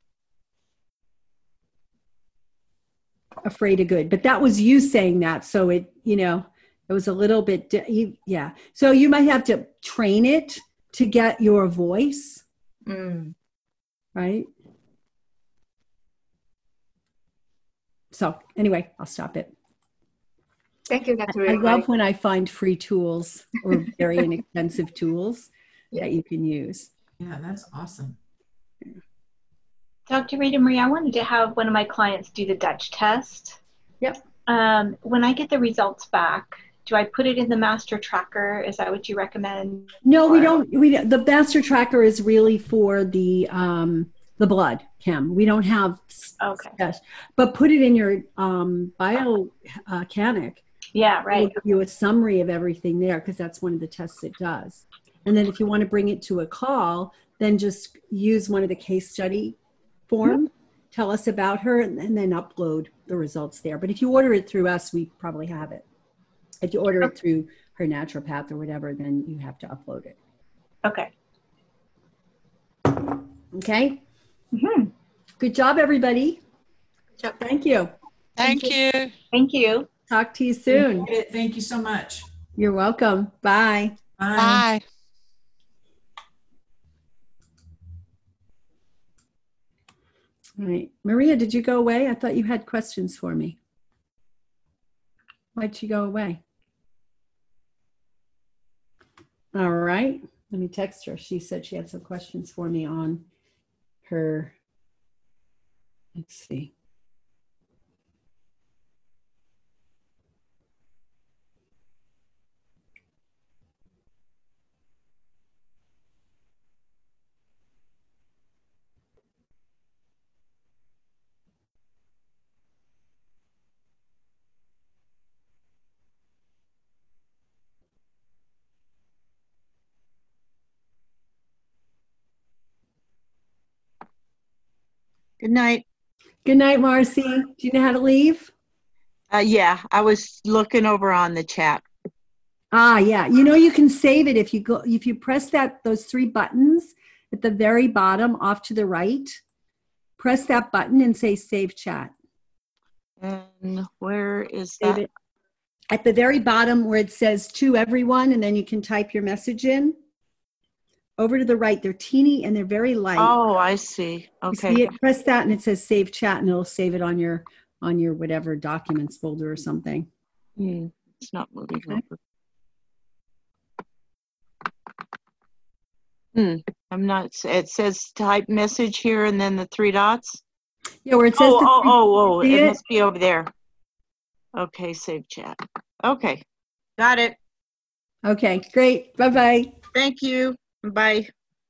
Afraid of good, but that was you saying that, so it was a little bit so you might have to train it to get your voice right. So anyway, I'll stop it. Thank you, Dr. I love when I find free tools or very inexpensive tools that you can use. Yeah, that's awesome. Dr. Rita Marie, I wanted to have one of my clients do the Dutch test. Yep. When I get the results back, do I put it in the master tracker? Is that what you recommend? No, we don't. The master tracker is really for the blood chem. We don't have test, but put it in your biocanic. Yeah, right. It'll give you a summary of everything there, because that's one of the tests it does. And then if you want to bring it to a call, then just use one of the case study form, tell us about her, and then upload the results there. But if you order it through us, we probably have it. If you order it through her naturopath or whatever, then you have to upload it. Okay. Okay. Good job, everybody. Good job. Thank you. Thank you. Thank you. Talk to you soon. Thank you so much. You're welcome. Bye. Bye. All right. Maria, did you go away? I thought you had questions for me. Why'd she go away? All right. Let me text her. She said she had some questions for me on her. Let's see. Good night. Good night, Marcy. Do you know how to leave? Yeah, I was looking over on the chat. Yeah. You can save it if you press those three buttons at the very bottom off to the right. Press that button and say save chat. And where is Save that? it. At the very bottom where it says to everyone, and then you can type your message in. Over to the right, they're teeny and they're very light. Oh, I see. Okay. You see it? Press that and it says save chat, and it'll save it on your whatever documents folder or something. It's not moving over. I'm not, it says type message here and then the 3 dots. Yeah, where it says It it must be over there. Okay, save chat. Okay, got it. Okay, great. Bye-bye. Thank you. Bye.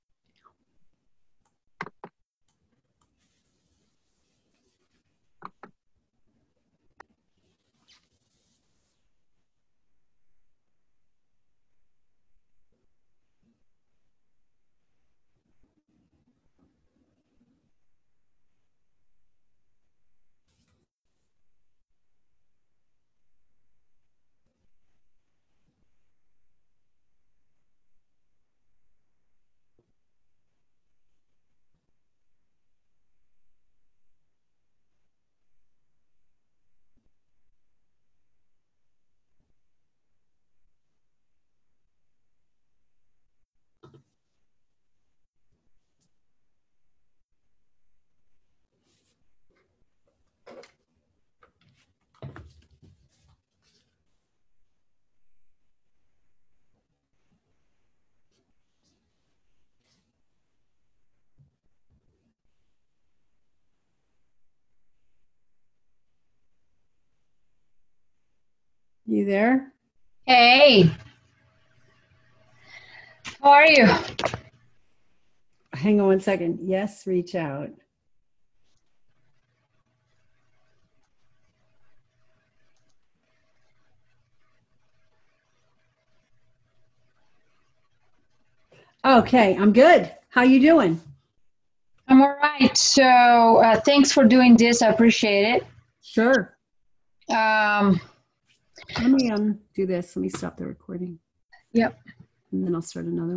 You there? Hey, how are you? Hang on one second. Yes, reach out. Okay, I'm good. How you doing? I'm all right. So thanks for doing this. I appreciate it. Sure. Um, Let me do this. Let me stop the recording. Yep. And then I'll start another one.